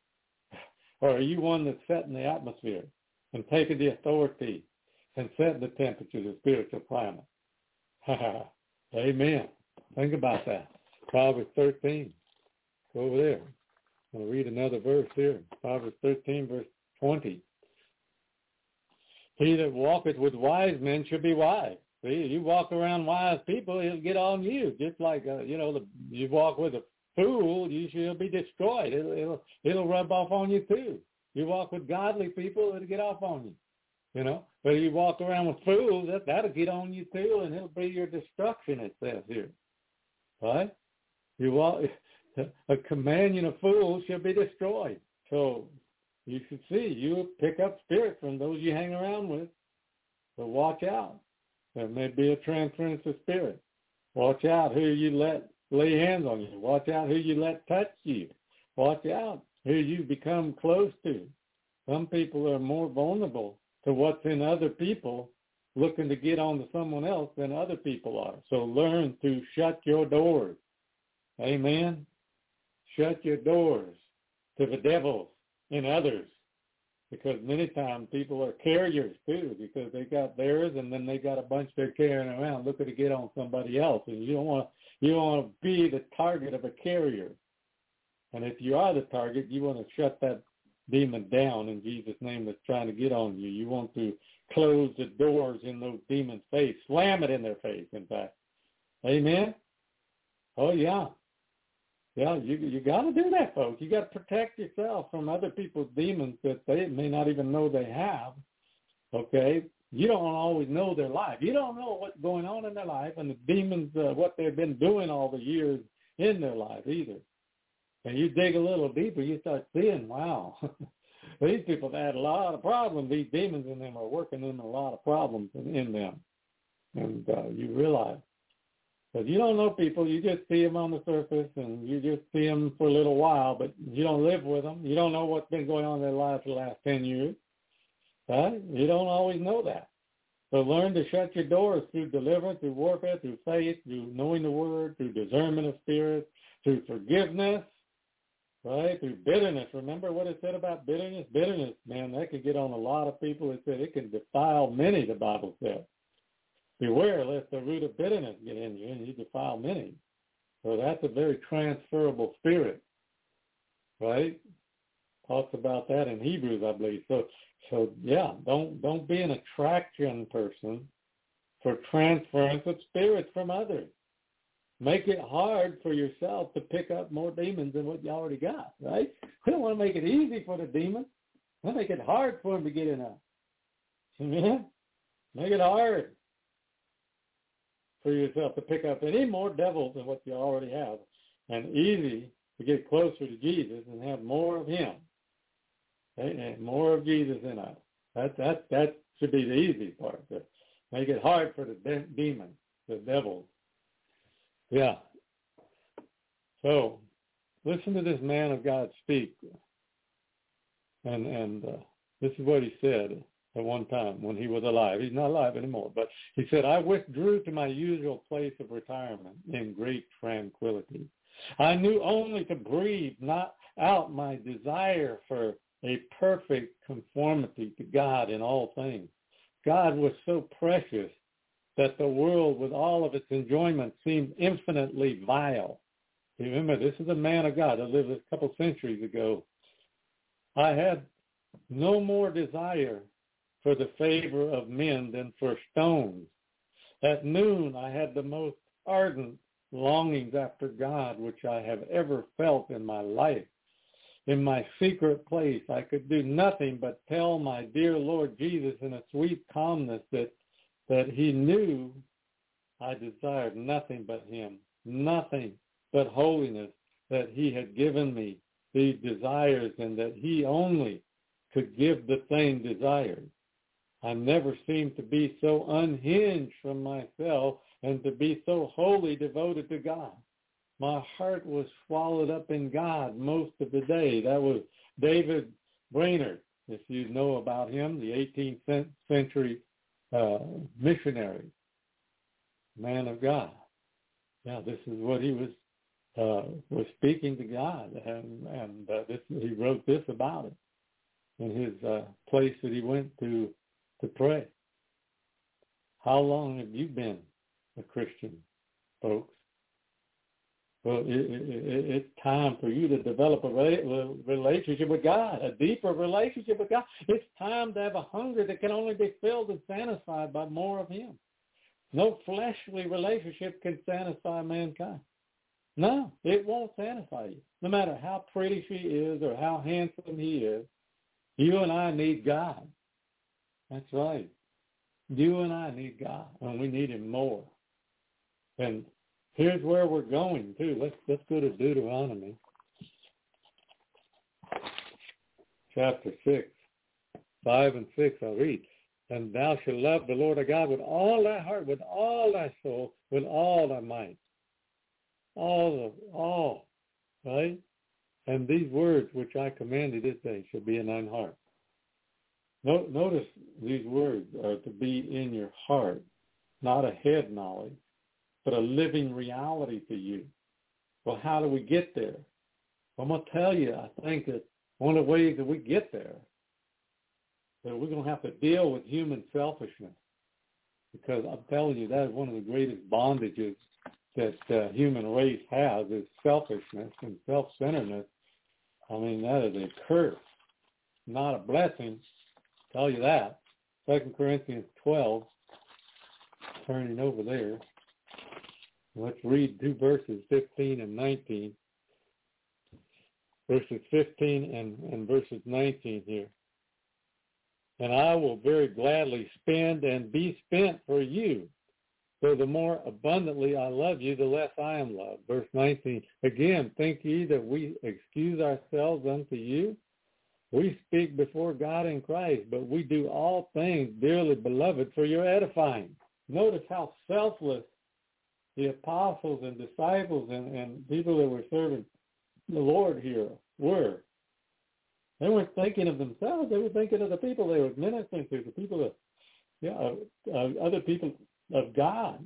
[SPEAKER 1] Or are you one that's setting the atmosphere and taking the authority and setting the temperature, the spiritual climate? Amen. Think about that. Proverbs thirteen. Go over there. I'm going to read another verse here. Proverbs thirteen, verse twenty. He that walketh with wise men should be wise. See, you walk around wise people, he'll get on you. Just like, uh, you know, the, you walk with a fool, you should be destroyed. It'll, it'll, it'll rub off on you too. You walk with godly people, it'll get off on you, you know. But you walk around with fools, that, that'll get on you too, and it'll be your destruction, it says here. Right? You walk, a companion of fools shall be destroyed. So you should see, you pick up spirit from those you hang around with. So watch out. There may be a transference of spirit. Watch out who you let lay hands on you. Watch out who you let touch you. Watch out who you become close to. Some people are more vulnerable to what's in other people looking to get on to someone else than other people are. So learn to shut your doors. Amen? Shut your doors to the devil and others. Because many times people are carriers too, because they got theirs and then they got a bunch they're carrying around looking to get on somebody else, and you don't want to, you don't want to be the target of a carrier. And if you are the target, you want to shut that demon down in Jesus' name that's trying to get on you. You want to close the doors in those demons' face, slam it in their face. In fact, amen. Oh yeah. Yeah, you you got to do that, folks. You got to protect yourself from other people's demons that they may not even know they have, okay? You don't always know their life. You don't know what's going on in their life and the demons, uh, what they've been doing all the years in their life either. And you dig a little deeper, you start seeing, wow, these people have had a lot of problems. These demons in them are working in a lot of problems in, in them. And uh, you realize. Because you don't know people, you just see them on the surface, and you just see them for a little while, but you don't live with them. You don't know what's been going on in their lives for the last ten years. Right? You don't always know that. So learn to shut your doors through deliverance, through warfare, through faith, through knowing the word, through discernment of spirit, through forgiveness, right? Through bitterness. Remember what it said about bitterness? Bitterness, man, that could get on a lot of people. It said it can defile many, the Bible says. Beware lest the root of bitterness get in you and you defile many. So that's a very transferable spirit, right? Talks about that in Hebrews, I believe. So, so yeah, don't don't be an attraction person for transference of spirits from others. Make it hard for yourself to pick up more demons than what you already got, right? We don't want to make it easy for the demons. We want to make it hard for them to get in us. Amen? Make it hard for yourself to pick up any more devils than what you already have, and easy to get closer to Jesus and have more of him. And more of Jesus in us. That that that should be the easy part. To make it hard for the de- demons, the devils. Yeah. So, listen to this man of God speak. And and uh, this is what he said at one time when he was alive. He's not alive anymore. But he said, I withdrew to my usual place of retirement in great tranquility. I knew only to breathe not out my desire for a perfect conformity to God in all things. God was so precious that the world with all of its enjoyment seemed infinitely vile. You remember, this is a man of God that lived a couple centuries ago. I had no more desire for the favor of men than for stones. At noon I had the most ardent longings after God which I have ever felt in my life. In my secret place, I could do nothing but tell my dear Lord Jesus in a sweet calmness that that he knew I desired nothing but him, nothing but holiness, that he had given me these desires and that he only could give the thing desired. I never seemed to be so unhinged from myself and to be so wholly devoted to God. My heart was swallowed up in God most of the day. That was David Brainerd, if you know about him, the eighteenth century uh, missionary, man of God. Yeah, this is what he was uh, was speaking to God, and and uh, this, he wrote this about it in his uh, place that he went to to pray. How long have you been a Christian, folks? Well, it, it, it's time for you to develop a relationship with God, a deeper relationship with God. It's time to have a hunger that can only be filled and satisfied by more of him. No fleshly relationship can satisfy mankind. No, it won't satisfy you. No matter how pretty she is or how handsome he is, you and I need God. That's right. You and I need God, and we need him more. And here's where we're going, too. Let's let's go to Deuteronomy, chapter six, five and six. I'll read. And thou shalt love the Lord thy God with all thy heart, with all thy soul, with all thy might. All of all, right? And these words which I command thee this day shall be in thine heart. No, notice these words are to be in your heart, not a head knowledge, but a living reality to you. Well, how do we get there? Well, I'm going to tell you, I think that one of the ways that we get there, that we're going to have to deal with human selfishness. Because I'm telling you, that is one of the greatest bondages that the uh, human race has, is selfishness and self-centeredness. I mean, that is a curse, not a blessing. I'll tell you that. Second Corinthians twelve, turning over there. Let's read two verses, fifteen and nineteen. Verses fifteen and, and verses nineteen here. And I will very gladly spend and be spent for you. So the more abundantly I love you, the less I am loved. Verse nineteen, again, think ye that we excuse ourselves unto you? We speak before God in Christ, but we do all things, dearly beloved, for your edifying. Notice how selfless the apostles and disciples and, and people that were serving the Lord here were. They weren't thinking of themselves. They were thinking of the people they were ministering to, the people of, yeah, uh, uh, other people of God.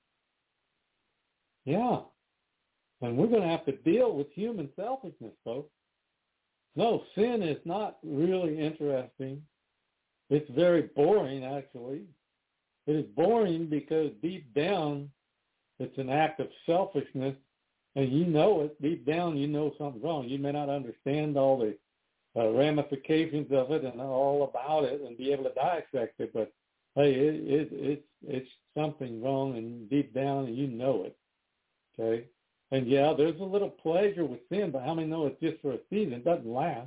[SPEAKER 1] Yeah. And we're going to have to deal with human selfishness, folks. No, sin is not really interesting. It's very boring, actually. It is boring because deep down, it's an act of selfishness and you know it deep down. You know something's wrong. You may not understand all the uh, ramifications of it and all about it, and be able to dissect it. But hey, it, it, it's it's something wrong, and deep down, and you know it. Okay, and yeah, there's a little pleasure with sin, but how many know it's just for a season? It doesn't last.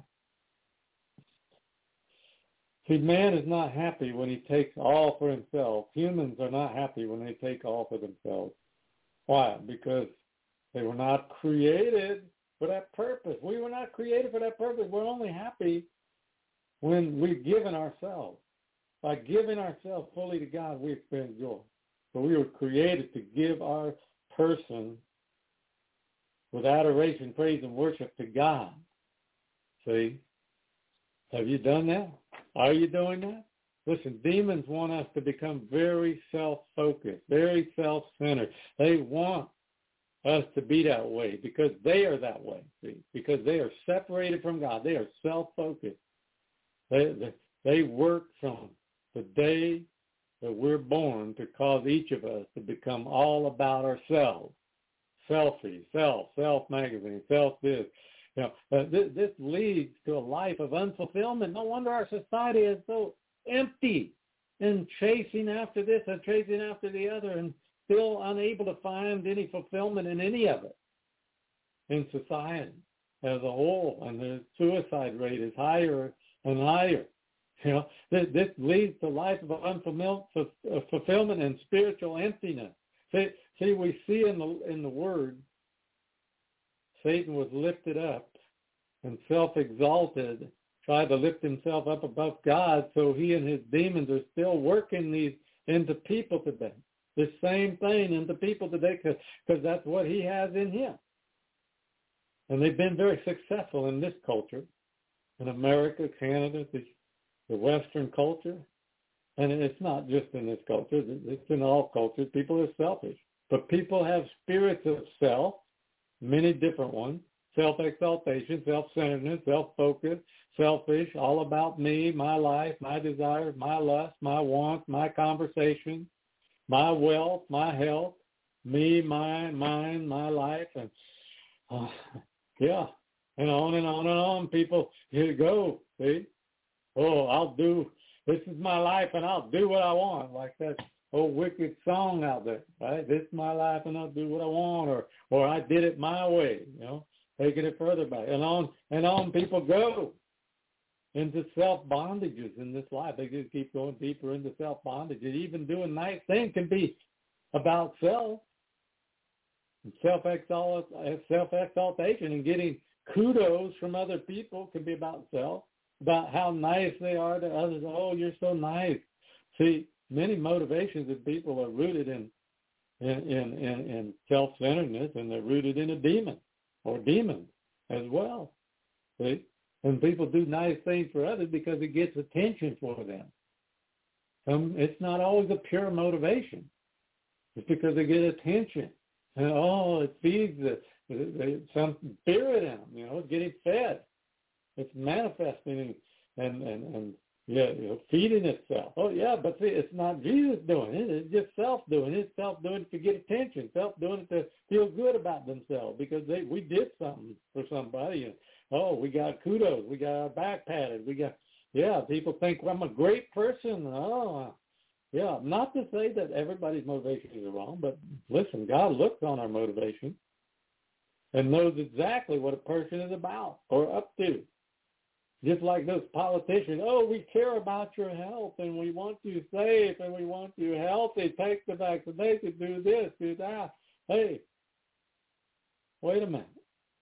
[SPEAKER 1] See, man is not happy when he takes all for himself. Humans are not happy when they take all for themselves. Why? Because they were not created for that purpose. We were not created for that purpose. We're only happy when we've given ourselves. By giving ourselves fully to God, we experience joy. So we were created to give our person with adoration, praise, and worship to God. See? Have you done that? Are you doing that? Listen, demons want us to become very self-focused, very self-centered. They want us to be that way because they are that way, see, because they are separated from God. They are self-focused. They, they, they work from the day that we're born to cause each of us to become all about ourselves. Selfie, self, self-magazine, self-this. You know, uh, this, this leads to a life of unfulfillment. No wonder our society is so empty and chasing after this and chasing after the other and still unable to find any fulfillment in any of it in society as a whole. And the suicide rate is higher and higher. You know, this, this leads to a life of unfulfillment and spiritual emptiness. See, see, we see in the in the Word, Satan was lifted up and self-exalted, tried to lift himself up above God, so he and his demons are still working these into people today. The same thing into people today because that's what he has in him. And they've been very successful in this culture, in America, Canada, the, the Western culture. And it's not just in this culture. It's in all cultures. People are selfish. But people have spirits of self, many different ones, self-exaltation, self-centeredness, self-focus, selfish, all about me, my life, my desires, my lust, my wants, my conversation, my wealth, my health, me, mine, mine, my life, and uh, yeah, and on and on and on. People, here you go, see? Oh, I'll do, this is my life and I'll do what I want, like that old wicked song out there, right? This is my life and I'll do what I want, or or I did it my way, you know, taking it further back. And on and on people go into self-bondages in this life. They just keep going deeper into self-bondages. Even doing nice things can be about self, self-exalt, self-exaltation, and getting kudos from other people can be about self, about how nice they are to others. Oh, you're so nice. See, many motivations of people are rooted in in, in, in, in self-centeredness, and they're rooted in a demon or demons as well. See? And people do nice things for others because it gets attention for them. Um, it's not always a pure motivation. It's because they get attention. And, oh, it feeds the, the, the, some spirit in them, you know, it's getting fed. It's manifesting and, and, and, and yeah, you know, feeding itself. Oh, yeah, but see, it's not Jesus doing it. It's just self doing it. It's self doing it to get attention, self doing it to feel good about themselves because they we did something for somebody. And, oh, we got kudos. We got our back patted. We got, yeah, people think well, I'm a great person. Oh, yeah, not to say that everybody's motivations are wrong, but listen, God looks on our motivation and knows exactly what a person is about or up to. Just like those politicians, oh, we care about your health and we want you safe and we want you healthy. Take the vaccination, do this, do that. Hey, wait a minute.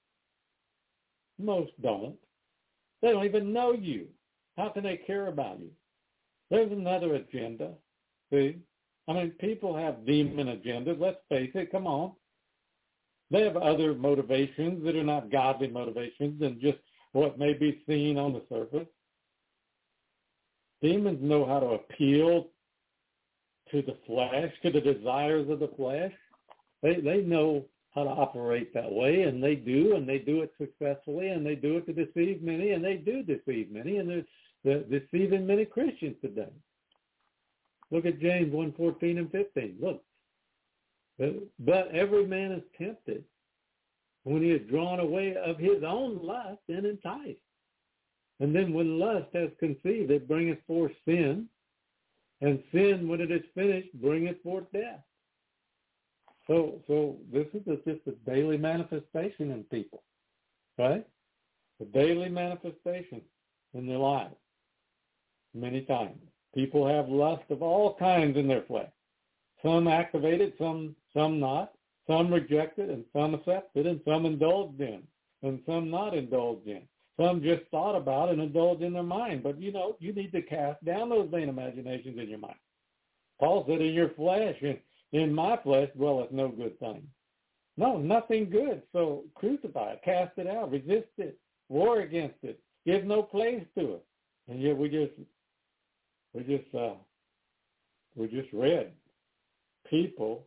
[SPEAKER 1] Most don't. They don't even know you. How can they care about you? There's another agenda. See? I mean, people have demon agendas. Let's face it. Come on. They have other motivations that are not godly motivations than just what may be seen on the surface. Demons know how to appeal to the flesh, to the desires of the flesh. They they know how to operate that way, and they do, and they do it successfully, and they do it to deceive many, and they do deceive many, and they're, they're deceiving many Christians today. Look at James one fourteen and fifteen. Look. But every man is tempted when he is drawn away of his own lust and enticed. And then when lust has conceived, it bringeth forth sin. And sin, when it is finished, bringeth forth death. So so this is a, just a daily manifestation in people, right? A daily manifestation in their lives. Many times. People have lust of all kinds in their flesh. Some activated, some some not. Some rejected, and some accepted, and some indulged in, and some not indulged in. Some just thought about and indulged in their mind. But, you know, you need to cast down those vain imaginations in your mind. Paul said, in your flesh, in, in my flesh dwelleth no good thing. No, nothing good. So crucify it, cast it out, resist it, war against it, give no place to it. And yet we just, we just, uh, we just read people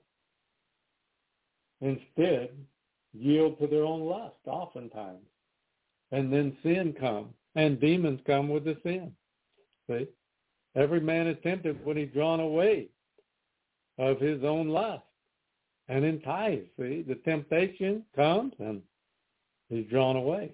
[SPEAKER 1] instead yield to their own lust oftentimes. And then sin comes, and demons come with the sin. See? Every man is tempted when he's drawn away of his own lust and enticed. See? The temptation comes, and he's drawn away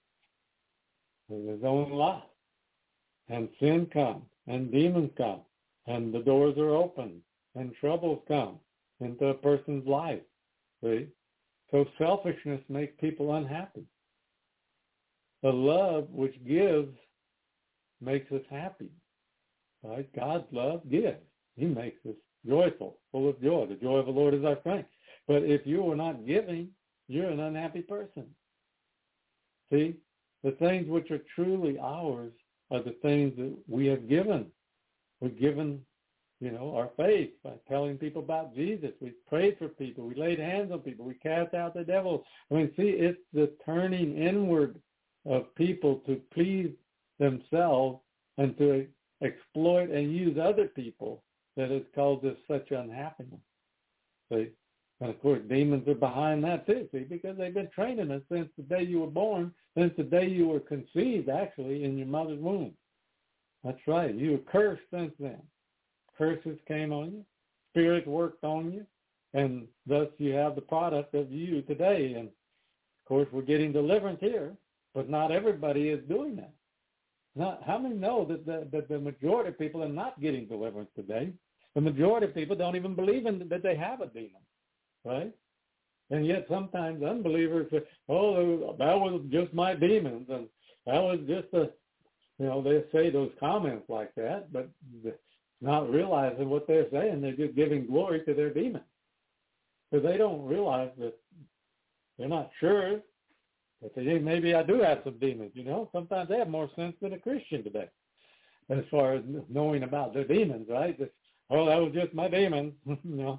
[SPEAKER 1] with his own lust. And sin comes, and demons come, and the doors are open, and troubles come into a person's life. See? So selfishness makes people unhappy. The love which gives makes us happy. Right? God's love gives. He makes us joyful, full of joy. The joy of the Lord is our strength. But if you are not giving, you're an unhappy person. See? The things which are truly ours are the things that we have given. We've given, you know, our faith by telling people about Jesus. We prayed for people. We laid hands on people. We cast out the devil. I mean, see, it's the turning inward of people to please themselves and to exploit and use other people that has caused us such unhappiness. See? And of course, demons are behind that too, see, because they've been training us since the day you were born, since the day you were conceived, actually, in your mother's womb. That's right. You were cursed since then. Curses came on you. Spirits worked on you. And thus you have the product of you today. And, of course, we're getting deliverance here. But not everybody is doing that. Not, how many know that the, that the majority of people are not getting deliverance today? The majority of people don't even believe in that they have a demon, right? And yet sometimes unbelievers say, oh, that was just my demons, and that was just a, you know, they say those comments like that, but not realizing what they're saying. They're just giving glory to their demons. Because they don't realize that they're not sure. But they think maybe I do have some demons, you know. Sometimes they have more sense than a Christian today as far as knowing about their demons, right? Just, oh, that was just my demon, you know.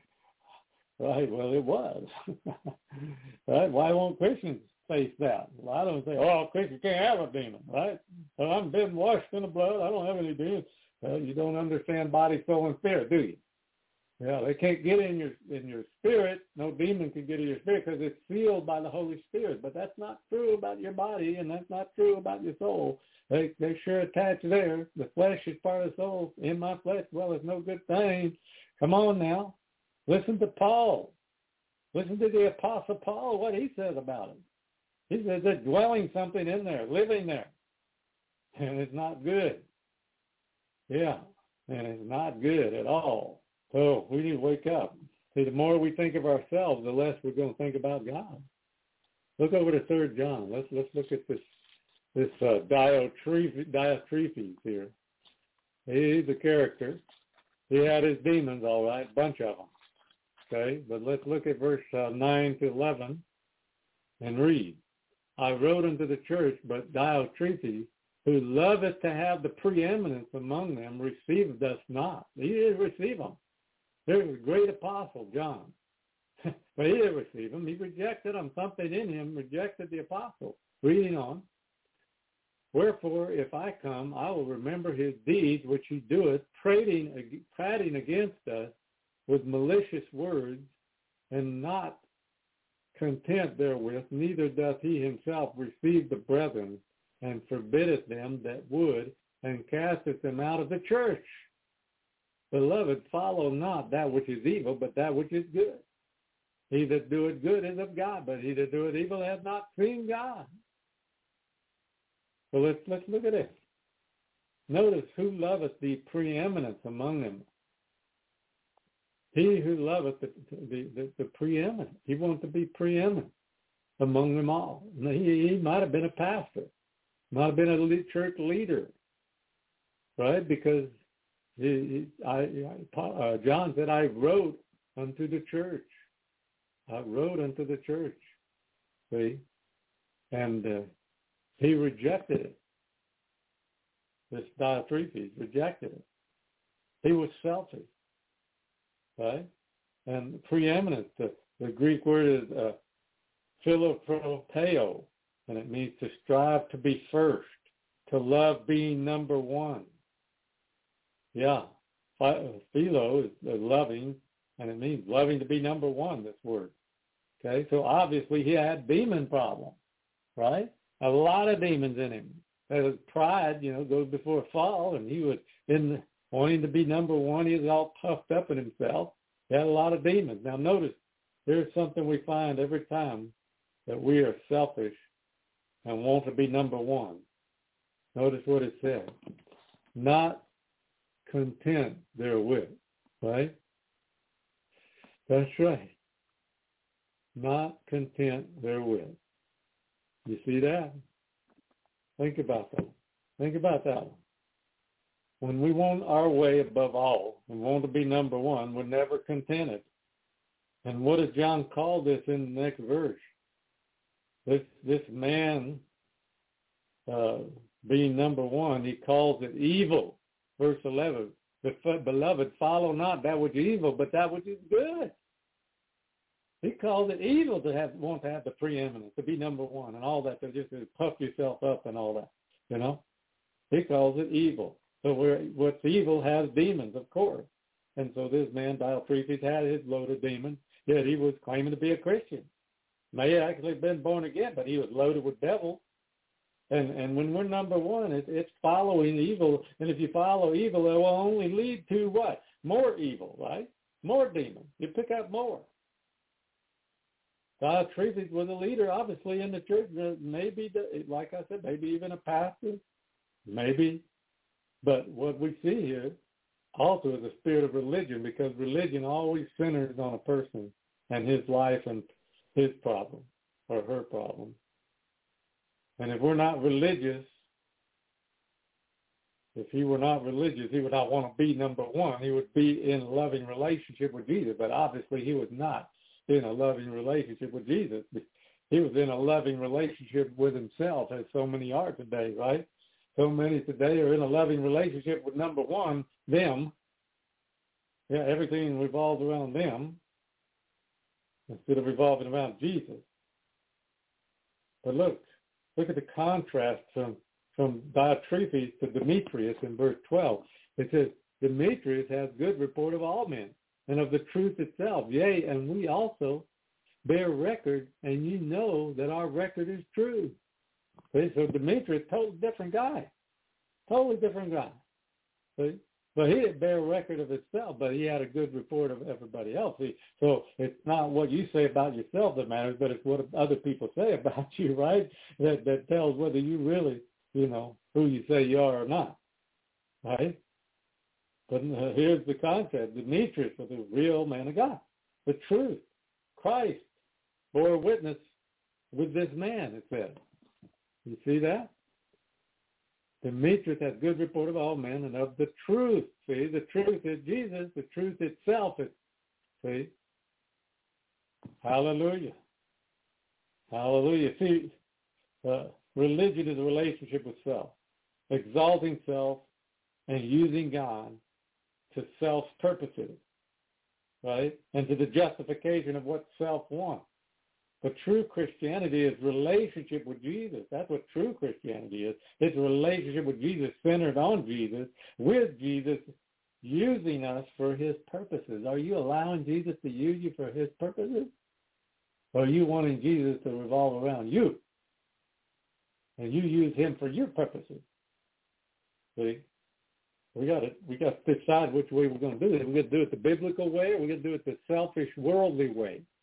[SPEAKER 1] Right, well, it was. Right? Why won't Christians face that? Well, I don't say, oh, Christians can't have a demon, right? Well, I'm been washed in the blood. I don't have any demons. Well, you don't understand body, soul, and spirit, do you? Yeah, they can't get in your in your spirit. No demon can get in your spirit because it's sealed by the Holy Spirit. But that's not true about your body, and that's not true about your soul. They they sure attach there. The flesh is part of the soul. In my flesh, well, it's no good thing. Come on now. Listen to Paul. Listen to the Apostle Paul, what he says about it. He says there's dwelling something in there, living there. And it's not good. Yeah, and it's not good at all. So we need to wake up. See, the more we think of ourselves, the less we're going to think about God. Look over to Third John. Let's let's look at this this uh, Diotrephes, Diotrephes here. He's a character. He had his demons, all right, bunch of them. Okay, but let's look at verse uh, nine to eleven and read. I wrote unto the church, but Diotrephes, who loveth to have the preeminence among them, received us not. He didn't receive them. There's a great apostle, John. But he didn't receive him. He rejected them. Something in him rejected the apostle. Reading on. Wherefore, if I come, I will remember his deeds which he doeth, prating, prating against us with malicious words, and not content therewith, neither doth he himself receive the brethren, and forbiddeth them that would, and casteth them out of the church. Beloved, follow not that which is evil, but that which is good. He that doeth good is of God, but he that doeth evil hath not seen God. So let's, let's look at this. Notice who loveth the preeminence among them. He who loveth the, the, the, the preeminent. He wants to be preeminent among them all. He, he might have been a pastor, might have been a church leader, right? Because he, he, I, I, uh, John said, I wrote unto the church. I wrote unto the church. See? And uh, he rejected it. This Diotrephes rejected it. He was selfish, right? And preeminent, the, the Greek word is uh, philoproteo, and it means to strive to be first, to love being number one. Yeah, philo is loving, and it means loving to be number one, this word. Okay, so obviously he had demon problems, right? A lot of demons in him. His pride, you know, goes before a fall, and he was in the, wanting to be number one. He was all puffed up in himself. He had a lot of demons. Now notice, there's something we find every time that we are selfish and want to be number one. Notice what it says. Not content therewith, right? That's right. Not content therewith. You see that? Think about that. Think about that one. When we want our way above all and want to be number one, we're never contented. And what does John call this in the next verse? This this man uh, being number one, he calls it evil. Verse eleven, beloved, follow not that which is evil, but that which is good. He calls it evil to have want to have the preeminence, to be number one, and all that, to just to puff yourself up and all that. You know, he calls it evil. So where what's evil has demons, of course. And so this man, Diotrephes, had his load of demons, yet he was claiming to be a Christian. May have actually been born again, but he was loaded with devils. And and when we're number one, it, it's following evil. And if you follow evil, it will only lead to what? More evil, right? More demons. You pick up more. Diotrephes was a leader, obviously, in the church. Maybe, the, like I said, maybe even a pastor. Maybe. But what we see here also is a spirit of religion, because religion always centers on a person and his life and his problem or her problem. And if we're not religious, if he were not religious, he would not want to be number one. He would be in a loving relationship with Jesus. But obviously he was not in a loving relationship with Jesus. He was in a loving relationship with himself, as so many are today, right? So many today are in a loving relationship with number one, them. Yeah, everything revolves around them instead of revolving around Jesus. But look, look at the contrast from, from Diotrephes to Demetrius in verse twelve. It says, Demetrius has good report of all men, and of the truth itself. Yea, and we also bear record, and you know that our record is true. See? So Demetrius, totally different guy. Totally different guy. See? But he didn't bear record of himself, but he had a good report of everybody else. See? So it's not what you say about yourself that matters, but it's what other people say about you, right? That that tells whether you really, you know, who you say you are or not, right? But uh, here's the concept. Demetrius was a real man of God. The truth. Christ bore witness with this man, it says. You see that? Demetrius has good report of all men and of the truth. See, the truth is Jesus. The truth itself is, see? Hallelujah. Hallelujah. See, uh, religion is a relationship with self, exalting self and using God to self-purposes, right? And to the justification of what self wants. But true Christianity is relationship with Jesus. That's what true Christianity is. It's a relationship with Jesus, centered on Jesus, with Jesus, using us for his purposes. Are you allowing Jesus to use you for his purposes? Or are you wanting Jesus to revolve around you? And you use him for your purposes? See? We got to we got to decide which way we're going to do this. We're going to do it the biblical way, or we're going to do it the selfish, worldly way.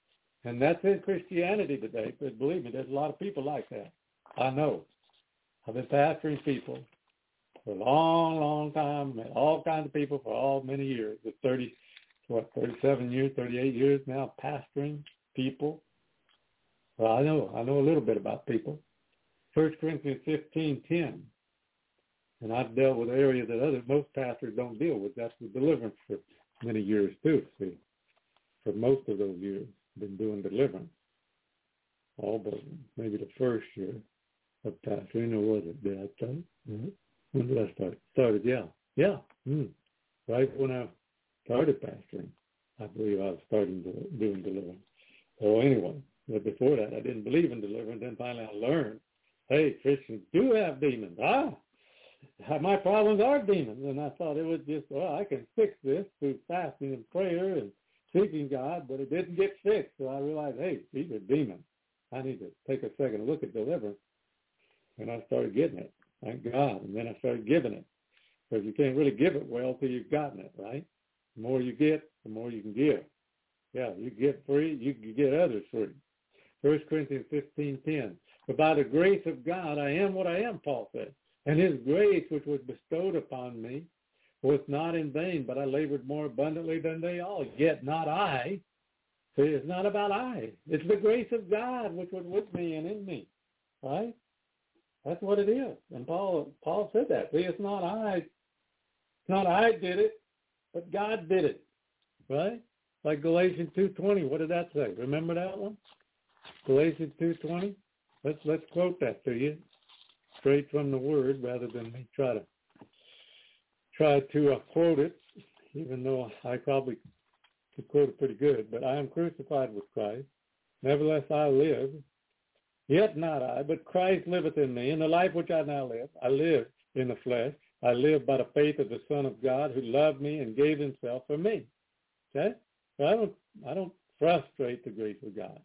[SPEAKER 1] And that's in Christianity today. But believe me, there's a lot of people like that. I know. I've been pastoring people for a long, long time, met all kinds of people for all many years. For thirty, what, thirty-seven years, thirty-eight years now, pastoring people. Well, I know, I know a little bit about people. First Corinthians fifteen ten. And I've dealt with areas that other most pastors don't deal with. That's the deliverance for many years too. See, for most of those years, been doing deliverance. All but maybe the first year of pastoring, or was it? Did I start? Mm-hmm. When did I start? Started, yeah, yeah. Mm. Right when I started pastoring, I believe I was starting to doing deliverance. So anyway, but before that, I didn't believe in deliverance. Then finally, I learned, hey, Christians do have demons. Ah. My problems are demons, and I thought it was just, well, I can fix this through fasting and prayer and seeking God, but it didn't get fixed. So I realized, hey, these are demons. I need to take a second look at deliverance. And I started getting it, thank God. And then I started giving it, because you can't really give it well till you've gotten it, right? The more you get, the more you can give. Yeah, you get free, you can get others free. First Corinthians fifteen ten. But by the grace of God, I am what I am, Paul said. And his grace, which was bestowed upon me, was not in vain, but I labored more abundantly than they all. Yet not I. See, it's not about I. It's the grace of God, which was with me and in me. Right? That's what it is. And Paul Paul said that. See, it's not I. It's not I did it, but God did it. Right? Like Galatians two twenty. What did that say? Remember that one? Galatians two twenty? Let's let's quote that to you. Straight from the Word, rather than me try to try to uh, quote it, even though I probably could quote it pretty good. But I am crucified with Christ. Nevertheless I live, yet not I, but Christ liveth in me. In the life which I now live, I live in the flesh. I live by the faith of the Son of God, who loved me and gave himself for me. Okay? So I don't I don't frustrate the grace of God.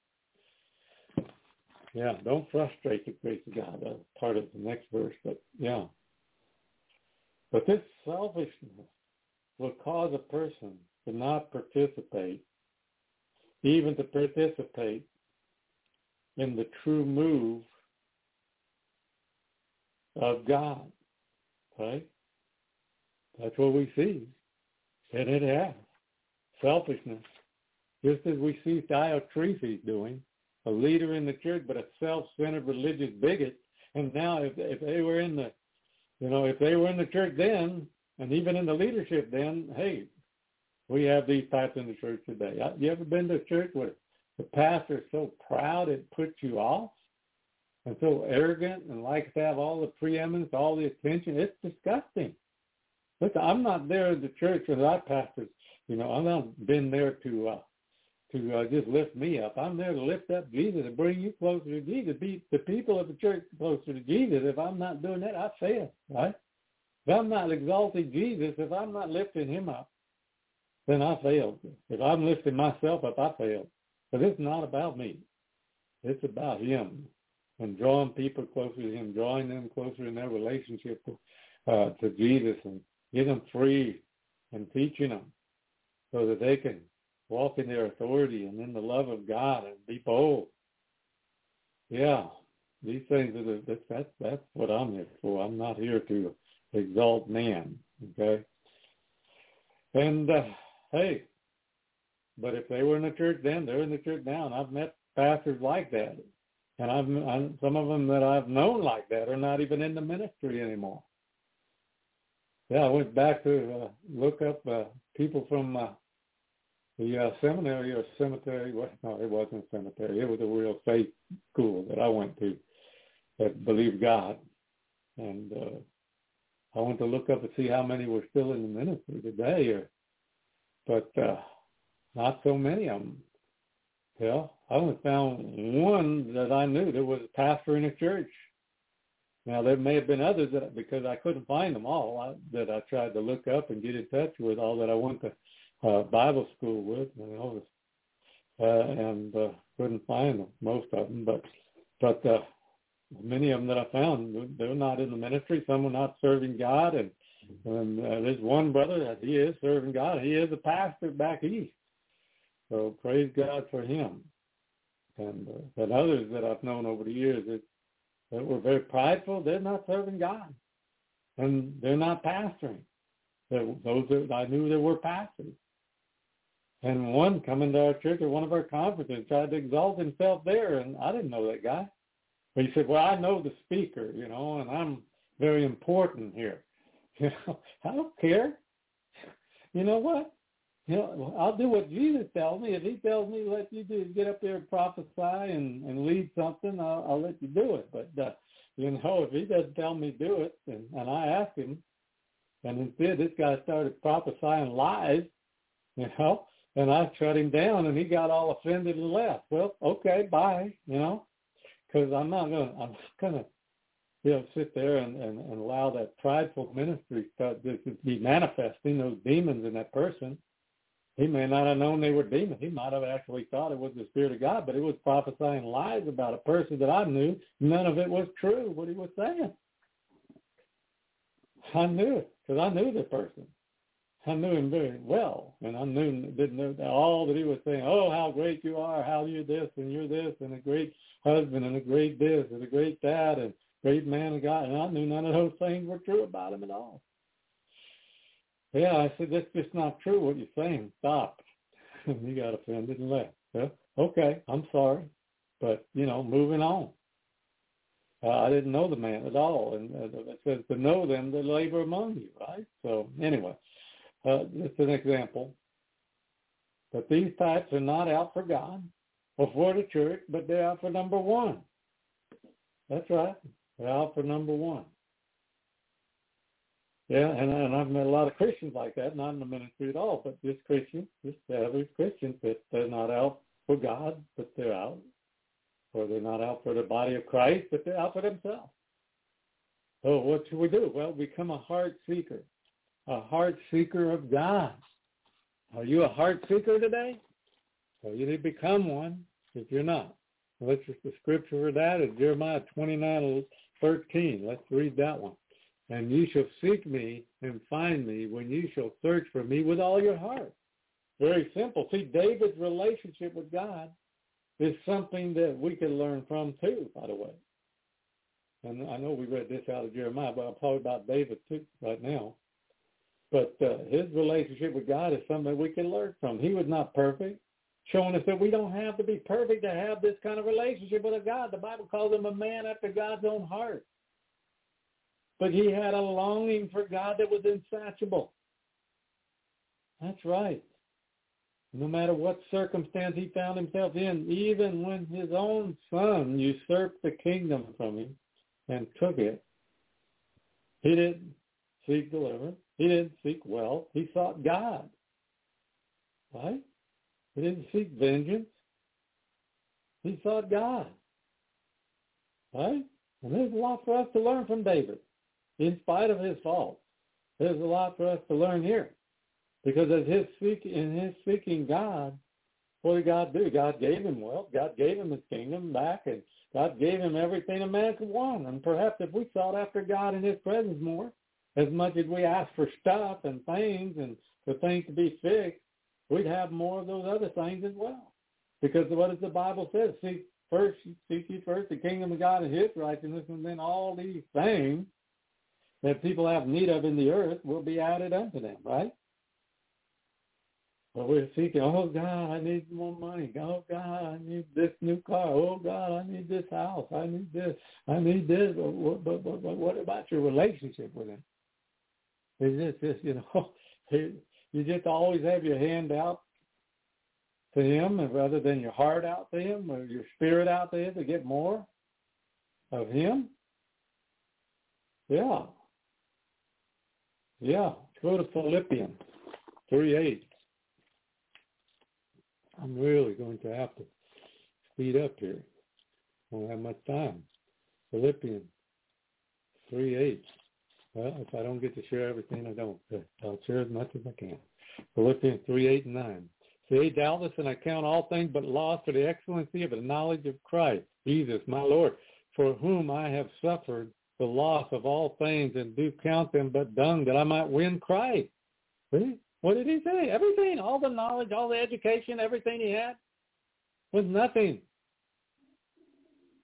[SPEAKER 1] Yeah, don't frustrate the grace of God. That's part of the next verse, but yeah. But this selfishness will cause a person to not participate, even to participate in the true move of God, right? That's what we see. And it has. Selfishness. Just as we see Diotrephes doing, a leader in the church, but a self-centered religious bigot. And now if if they were in the, you know, if they were in the church then, and even in the leadership then, hey, we have these types in the church today. You ever been to a church where the pastor is so proud it puts you off? And so arrogant and likes to have all the preeminence, all the attention? It's disgusting. Look, I'm not there at the church where I pastor. You know, I've not been there to... Uh, to uh, just lift me up. I'm there to lift up Jesus and bring you closer to Jesus, be the people of the church closer to Jesus. If I'm not doing that, I fail, right? If I'm not exalting Jesus, if I'm not lifting him up, then I failed. If I'm lifting myself up, I failed. But it's not about me. It's about him and drawing people closer to him, drawing them closer in their relationship to, uh, to Jesus and getting them free and teaching them so that they can walk in their authority and in the love of God and be bold. Yeah, these things are the, that's, that's, that's what I'm here for. I'm not here to exalt man, okay? And, uh, hey, but if they were in the church then, they're in the church now, and I've met pastors like that. And I've I'm, some of them that I've known like that are not even in the ministry anymore. Yeah, I went back to uh, look up uh, people from... Uh, The uh, seminary or cemetery, well, no, it wasn't a cemetery. It was a real faith school that I went to that believed God. And uh, I went to look up and see how many were still in the ministry today. Or, but uh, not so many of them. Yeah, I only found one that I knew that was a pastor in a church. Now, there may have been others, that because I couldn't find them all, I, that I tried to look up and get in touch with, all that I went to Uh, Bible school with, you know, uh, and uh, couldn't find them, most of them. But but uh, many of them that I found, they're not in the ministry. Some are not serving God, and, and uh, there's one brother that he is serving God. He is a pastor back east. So praise God for him. And uh, but others that I've known over the years that, that were very prideful, they're not serving God. And they're not pastoring. They're, those that I knew there were pastors. And one coming to our church at one of our conferences tried to exalt himself there, and I didn't know that guy. But he said, well, I know the speaker, you know, and I'm very important here. You know, I don't care. You know what? You know, I'll do what Jesus tells me. If he tells me let you do get up there and prophesy and, and lead something, I'll, I'll let you do it. But, uh, you know, if he doesn't tell me do it, and, and I asked him, and instead this guy started prophesying lies, you know, and I shut him down, and he got all offended and left. Well, okay, bye, you know, because I'm not going to, I'm not going to, you know, sit there and, and, and allow that prideful ministry to, to be manifesting those demons in that person. He may not have known they were demons. He might have actually thought it was the Spirit of God, but it was prophesying lies about a person that I knew. None of it was true, what he was saying. I knew it because I knew the person. I knew him very well, and I knew didn't know all that he was saying. Oh, how great you are! How you're this and you're this, and a great husband and a great this and a great that and great man of God. And I knew none of those things were true about him at all. Yeah, I said, that's just not true what you're saying. Stop. And he got offended and left. Well, okay, I'm sorry. But, you know, moving on. Uh, I didn't know the man at all. And uh, it says to know them that labor among you, right? So anyway, uh, just an example. But these types are not out for God or for the church, but they're out for number one. That's right. They're out for number one. Yeah, and, and I've met a lot of Christians like that, not in the ministry at all, but just Christians, just average Christians, that they're not out for God, but they're out. Or they're not out for the body of Christ, but they're out for themselves. So what should we do? Well, become a heart seeker, a heart seeker of God. Are you a heart seeker today? Well, you need to become one if you're not. Let's just, the scripture for that is Jeremiah twenty-nine thirteen. Let's read that one. And you shall seek me and find me when you shall search for me with all your heart. Very simple. See, David's relationship with God is something that we can learn from too, by the way. And I know we read this out of Jeremiah, but I'm talking about David too right now. But uh, his relationship with God is something that we can learn from. He was not perfect, showing us that we don't have to be perfect to have this kind of relationship with a God. The Bible calls him a man after God's own heart. But he had a longing for God that was insatiable. That's right. No matter what circumstance he found himself in, even when his own son usurped the kingdom from him and took it, he didn't seek deliverance. He didn't seek wealth. He sought God. Right? He didn't seek vengeance. He sought God. Right? And there's a lot for us to learn from David. In spite of his faults, there's a lot for us to learn here. Because as his seek, in his seeking God, what did God do? God gave him wealth. God gave him his kingdom back, and God gave him everything a man could want. And perhaps if we sought after God in his presence more, as much as we asked for stuff and things and for things to be fixed, we'd have more of those other things as well. Because what does the Bible say? Seek first, seek ye first the kingdom of God and his righteousness, and then all these things that people have need of in the earth will be added unto them, right? But we're seeking, oh, God, I need more money. Oh, God, I need this new car. Oh, God, I need this house. I need this. I need this. But, but, but, but what about your relationship with him? Is it just, you know, you just always have your hand out to him rather than your heart out to him or your spirit out to him to get more of him? Yeah. Yeah, go to Philippians three eight. I'm really going to have to speed up here. I don't have much time. Philippians three eight. Well, if I don't get to share everything, I don't. I'll share as much as I can. Philippians three eight and nine. Say, doubtless, and I count all things but loss for the excellency of the knowledge of Christ, Jesus, my Lord, for whom I have suffered the loss of all things, and do count them but dung, that I might win Christ. See? What did he say? Everything, all the knowledge, all the education, everything he had was nothing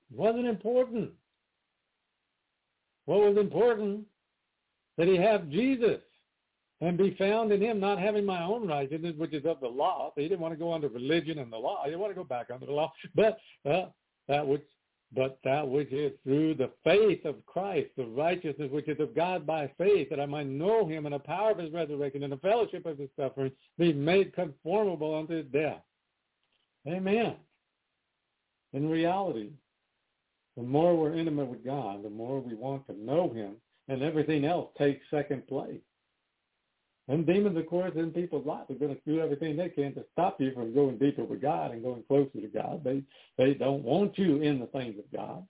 [SPEAKER 1] It wasn't important. What was important? That he have Jesus and be found in him, not having my own righteousness, which is of the law. So he didn't want to go under religion and the law. He didn't want to go back under the law. But uh, that which, but that which is through the faith of Christ, the righteousness which is of God by faith, that I might know him and the power of his resurrection and the fellowship of his suffering, be made conformable unto his death. Amen. In reality, the more we're intimate with God, the more we want to know him, and everything else takes second place. And demons, of course, in people's lives are going to do everything they can to stop you from going deeper with God and going closer to God. They they don't want you in the things of God.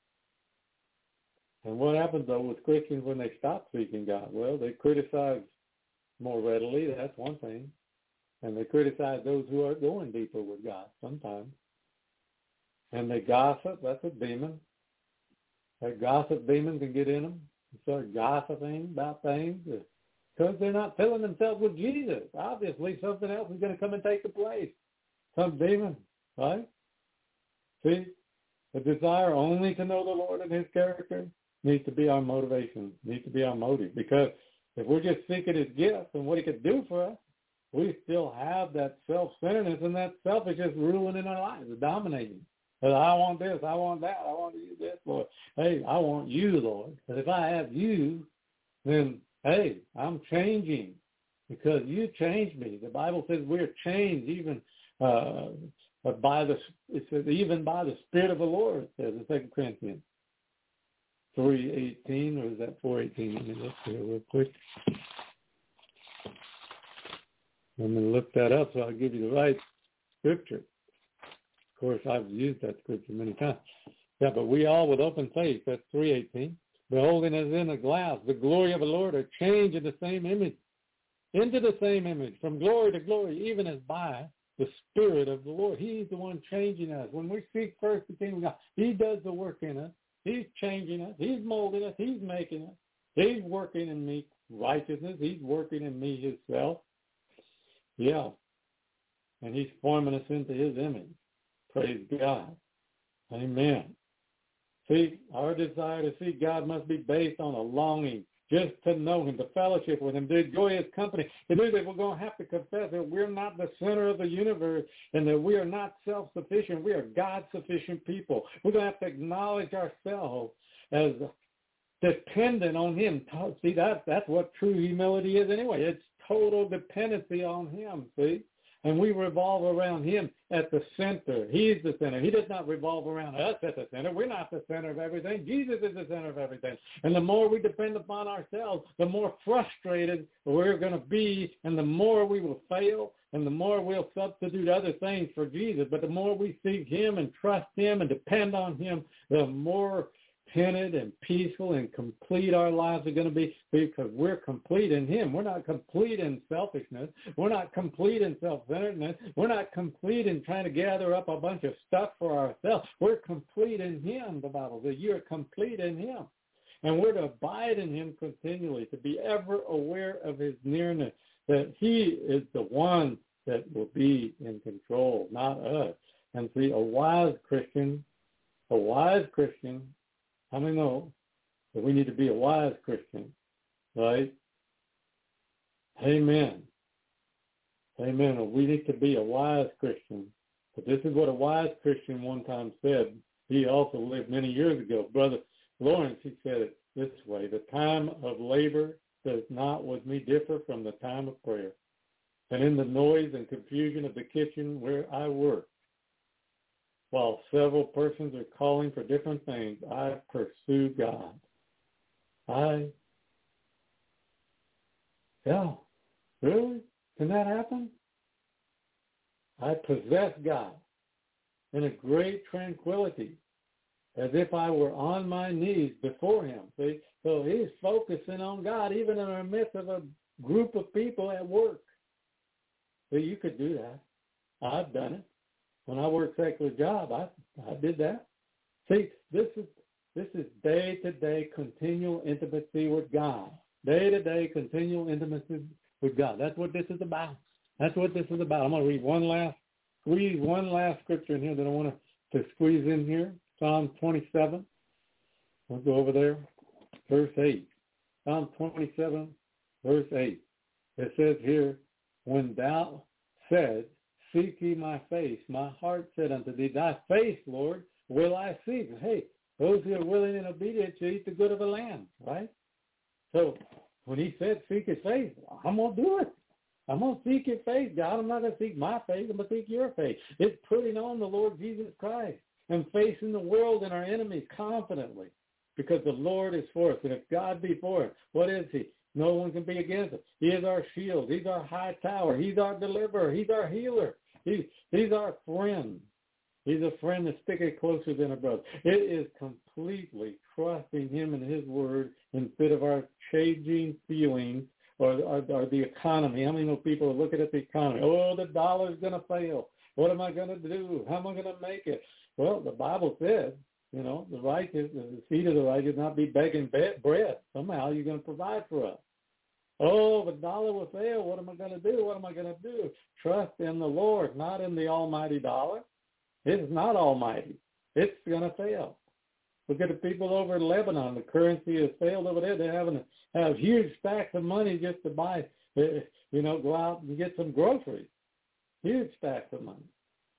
[SPEAKER 1] And what happens, though, with Christians when they stop seeking God? Well, they criticize more readily. That's one thing. And they criticize those who are going deeper with God sometimes. And they gossip. That's a demon. That gossip demon can get in them. They start gossiping about things because they're not filling themselves with Jesus. Obviously, something else is going to come and take the place. Some demon, right? See, the desire only to know the Lord and his character needs to be our motivation, needs to be our motive. Because if we're just seeking his gifts and what he could do for us, we still have that self-centeredness and that selfishness ruling in our lives, dominating. But I want this, I want that, I want to use this, Lord. Hey, I want you, Lord. But if I have you, then, hey, I'm changing because you changed me. The Bible says we're changed even uh, by the, it says even by the Spirit of the Lord, it says in Second Corinthians three eighteen, or is that four eighteen? Let me look here real quick. I'm going to look that up so I'll give you the right scripture. Of course, I've used that scripture many times. Yeah, but we all with open face, that's three eighteen, beholding as in a glass the glory of the Lord, are changed in the same image, into the same image, from glory to glory, even as by the Spirit of the Lord. He's the one changing us. When we seek first the kingdom of God, he does the work in us. He's changing us. He's molding us. He's making us. He's working in me righteousness. He's working in me himself. Yeah. And he's forming us into his image. Praise God. Amen. See, our desire to see God must be based on a longing just to know him, to fellowship with him, to enjoy his company. To do that, we're going to have to confess that we're not the center of the universe and that we are not self-sufficient. We are God-sufficient people. We're going to have to acknowledge ourselves as dependent on him. See, that, that's what true humility is anyway. It's total dependency on him, see? And we revolve around him at the center. He's the center. He does not revolve around us at the center. We're not the center of everything. Jesus is the center of everything. And the more we depend upon ourselves, the more frustrated we're going to be, and the more we will fail, and the more we'll substitute other things for Jesus. But the more we seek him and trust him and depend on him, the more contented and peaceful and complete our lives are going to be, because we're complete in him. We're not complete in selfishness. We're not complete in self-centeredness. We're not complete in trying to gather up a bunch of stuff for ourselves. We're complete in him, the Bible says. You're complete in him. And we're to abide in him continually, to be ever aware of his nearness, that he is the one that will be in control, not us. And see, a wise Christian, a wise Christian, how many know that we need to be a wise Christian, right? Amen. Amen. We need to be a wise Christian. But this is what a wise Christian one time said. He also lived many years ago. Brother Lawrence, he said it this way: the time of labor does not with me differ from the time of prayer. And in the noise and confusion of the kitchen where I work, while several persons are calling for different things, I pursue God. I, yeah, really? Can that happen? I possess God in a great tranquility, as if I were on my knees before him. See? So he's focusing on God, even in the midst of a group of people at work. So you could do that. I've done it. When I worked secular job, I I did that. See, this is this is day-to-day continual intimacy with God. Day-to-day continual intimacy with God. That's what this is about. That's what this is about. I'm going to read one last, squeeze one last scripture in here that I want to, to squeeze in here. Psalm twenty-seven. We'll go over there. Verse eight. Psalm twenty-seven, verse eight. It says here, when thou said, seek ye my face, my heart said unto thee, thy face, Lord, will I seek. Hey, those who are willing and obedient shall eat the good of the land, right? So when he said seek his face, I'm going to do it. I'm going to seek your face, God. I'm not going to seek my face. I'm going to seek your face. It's putting on the Lord Jesus Christ and facing the world and our enemies confidently because the Lord is for us. And if God be for us, what is he? No one can be against us. He is our shield. He's our high tower. He's our deliverer. He's our healer. He's, he's our friend. He's a friend that's sticking closer than a brother. It is completely trusting him and his word instead of our changing feelings or, or, or the economy. How many know people are looking at the economy? Oh, the dollar's going to fail. What am I going to do? How am I going to make it? Well, the Bible says, you know, the righteous, the seed of the righteous not be begging bread. Somehow you're going to provide for us. Oh, the dollar will fail. What am I going to do? What am I going to do? Trust in the Lord, not in the almighty dollar. It's not almighty. It's going to fail. Look at the people over in Lebanon. The currency has failed over there. They're having to have huge stacks of money just to buy, you know, go out and get some groceries. Huge stacks of money.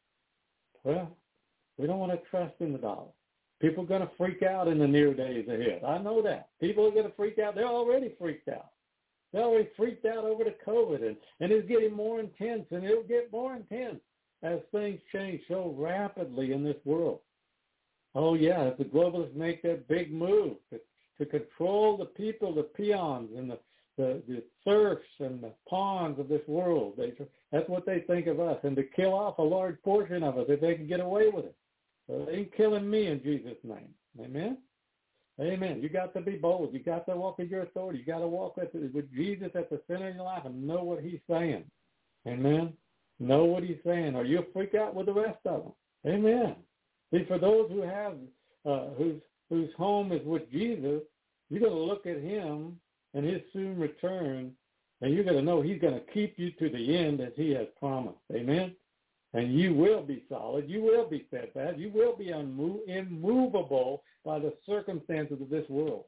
[SPEAKER 1] Well, we don't want to trust in the dollar. People are going to freak out in the near days ahead. I know that. People are going to freak out. They're already freaked out. They're already freaked out over the COVID, and, and it's getting more intense, and it'll get more intense as things change so rapidly in this world. Oh, yeah, if the globalists make that big move to, to control the people, the peons, and the, the, the serfs and the pawns of this world, they, that's what they think of us, and to kill off a large portion of us if they can get away with it. So they ain't killing me in Jesus' name. Amen? Amen. You got to be bold. You got to walk in your authority. You got to walk with, with Jesus at the center of your life and know what he's saying. Amen? Know what he's saying, or you'll freak out with the rest of them. Amen. See, for those who have, uh, whose whose home is with Jesus, you're going to look at him and his soon return, and you're going to know he's going to keep you to the end as he has promised. Amen. And you will be solid. You will be steadfast. You will be unmo- immovable by the circumstances of this world.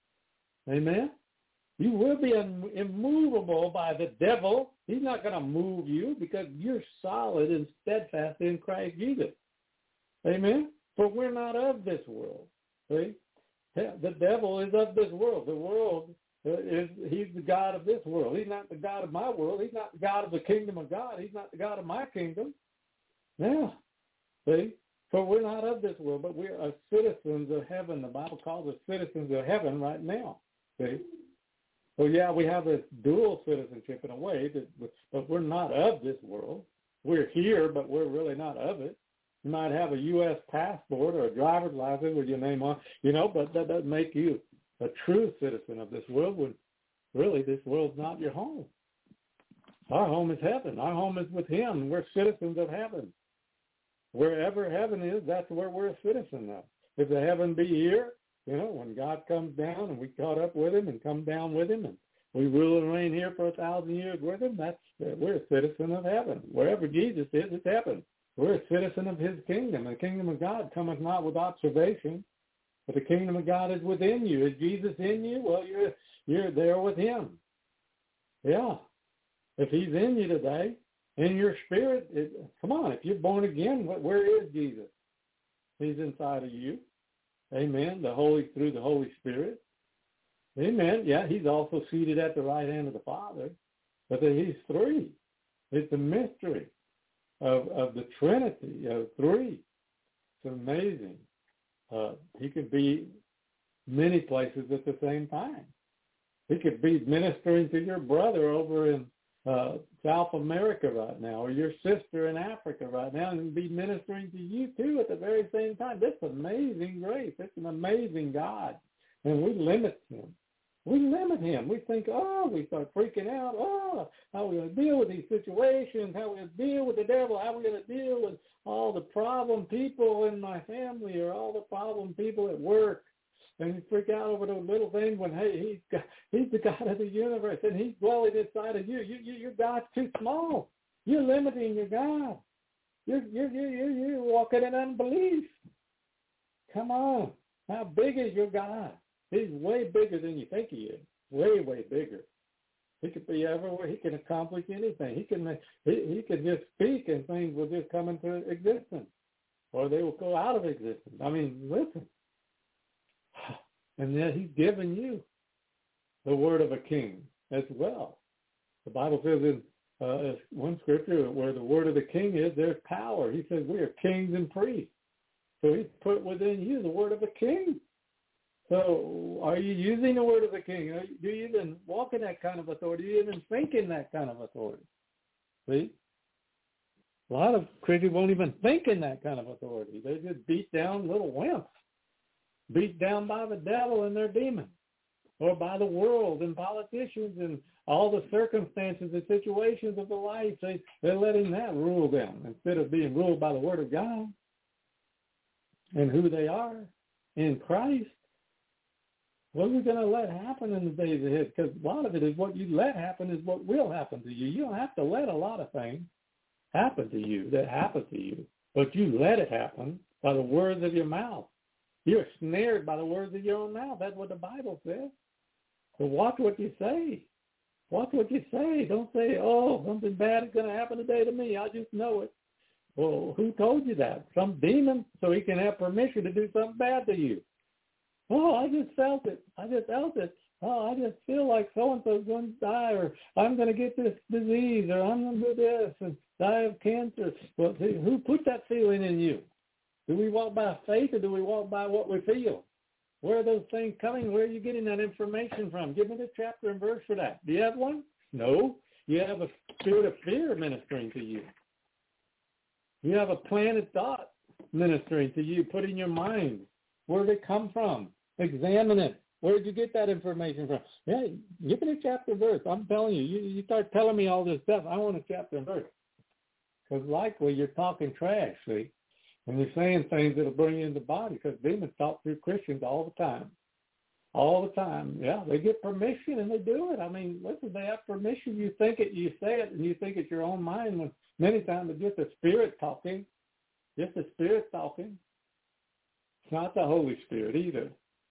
[SPEAKER 1] Amen. You will be un- immovable by the devil. He's not going to move you because you're solid and steadfast in Christ Jesus. Amen? For we're not of this world. See? The devil is of this world. The world is, he's the God of this world. He's not the God of my world. He's not the God of the kingdom of God. He's not the God of my kingdom. Yeah. See? For we're not of this world, but we're citizens of heaven. The Bible calls us citizens of heaven right now. See? So, yeah, we have this dual citizenship in a way, that, but we're not of this world. We're here, but we're really not of it. You might have a U S passport or a driver's license with your name on, you know, but that doesn't make you a true citizen of this world when really this world's not your home. Our home is heaven. Our home is with him. We're citizens of heaven. Wherever heaven is, that's where we're a citizen of. If the heaven be here, you know, when God comes down and we caught up with him and come down with him and we rule and reign here for a thousand years with him, that's we're a citizen of heaven. Wherever Jesus is, it's heaven. We're a citizen of his kingdom. The kingdom of God cometh not with observation, but the kingdom of God is within you. Is Jesus in you? Well, you're you're there with him. Yeah. If he's in you today, in your spirit, it, come on, if you're born again, where is Jesus? He's inside of you. Amen. The Holy, through the Holy Spirit. Amen. Yeah, he's also seated at the right hand of the Father. But he's three. It's a mystery of, of the Trinity of three. It's amazing. Uh, he could be many places at the same time. He could be ministering to your brother over in uh, South America right now, or your sister in Africa right now, and be ministering to you too at the very same time. That's amazing grace. It's an amazing God. And we limit him. We limit him. We think, oh, we start freaking out. Oh, how are we going to deal with these situations? How are we going to deal with the devil? How are we going to deal with all the problem people in my family or all the problem people at work? And you freak out over those little things when, hey, he's got, he's the God of the universe, and he's dwelling inside of you. You, you your God's too small. You're limiting your God. You're, you're, you're, you're walking in unbelief. Come on. How big is your God? He's way bigger than you think he is. Way, way bigger. He could be everywhere. He can accomplish anything. He can he, he can just speak and things will just come into existence. Or they will go out of existence. I mean, listen. And yet he's given you the word of a king as well. The Bible says in uh, one scripture where the word of the king is, there's power. He says we are kings and priests. So he's put within you the word of a king. So are you using the word of the king? Are you, do you even walk in that kind of authority? Do you even think in that kind of authority? See? A lot of Christians won't even think in that kind of authority. They just beat down little wimps, beat down by the devil and their demons, or by the world and politicians and all the circumstances and situations of the life. They, they're letting that rule them instead of being ruled by the word of God and who they are in Christ. What are we going to let happen in the days ahead? Because a lot of it is what you let happen is what will happen to you. You don't have to let a lot of things happen to you that happen to you, but you let it happen by the words of your mouth. You're snared by the words of your own mouth. That's what the Bible says. So watch what you say. Watch what you say. Don't say, oh, something bad is going to happen today to me. I just know it. Well, who told you that? Some demon, so he can have permission to do something bad to you. Oh, I just felt it. I just felt it. Oh, I just feel like so-and-so's going to die, or I'm going to get this disease, or I'm going to do this and die of cancer. Well, see, who put that feeling in you? Do we walk by faith, or do we walk by what we feel? Where are those things coming? Where are you getting that information from? Give me the chapter and verse for that. Do you have one? No. You have a spirit of fear ministering to you. You have a planted thought ministering to you, put in your mind. Where did it come from? Examine it. Where did you get that information from? Yeah, give me a chapter and verse. I'm telling you, you, you start telling me all this stuff, I want a chapter and verse. Because likely you're talking trash, see? And you're saying things that'll bring you into the body, because demons talk through Christians all the time. All the time. Yeah, they get permission and they do it. I mean, listen, they have permission. You think it, you say it, and you think it's your own mind. When many times it's just the Spirit talking. Just the Spirit talking. It's not the Holy Spirit either.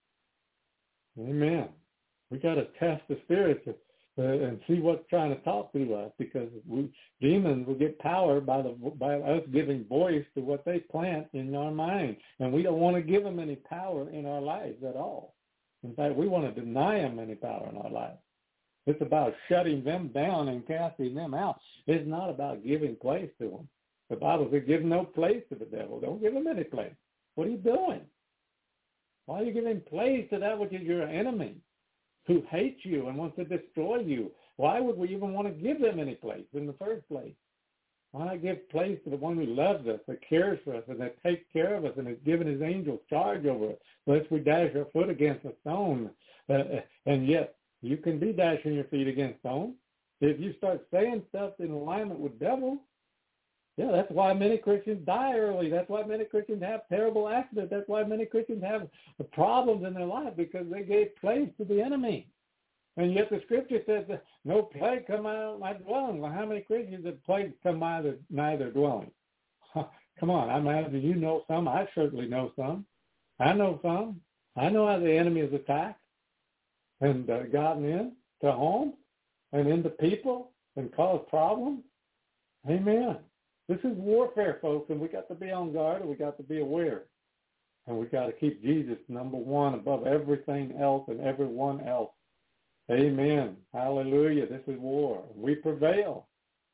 [SPEAKER 1] Amen. We got to test the Spirit to, uh, and see what's trying to talk through us, because we, demons will get power by the by us giving voice to what they plant in our mind, and we don't want to give them any power in our lives at all. In fact, we want to deny them any power in our lives. It's about shutting them down and casting them out. It's not about giving place to them. The Bible says give no place to the devil. Don't give him any place. What are you doing? Why are you giving place to that which is your enemy, who hates you and wants to destroy you? Why would we even want to give them any place in the first place? Why not give place to the one who loves us, that cares for us, and that takes care of us, and has given his angels charge over us, lest we dash our foot against a stone? Uh, and yet, you can be dashing your feet against stone. If you start saying stuff in alignment with devil, yeah, that's why many Christians die early. That's why many Christians have terrible accidents. That's why many Christians have problems in their life, because they gave place to the enemy. And yet the Scripture says that no plague come out of my dwelling. Well, how many Christians have plagues come out of neither dwelling? Come on, I imagine you know some. I certainly know some. I know some. I know how the enemy is attacked and uh, gotten in to homes and into people and caused problems. Amen. This is warfare, folks, and we got to be on guard, and we got to be aware. And we got to keep Jesus number one above everything else and everyone else. Amen. Hallelujah. This is war. We prevail.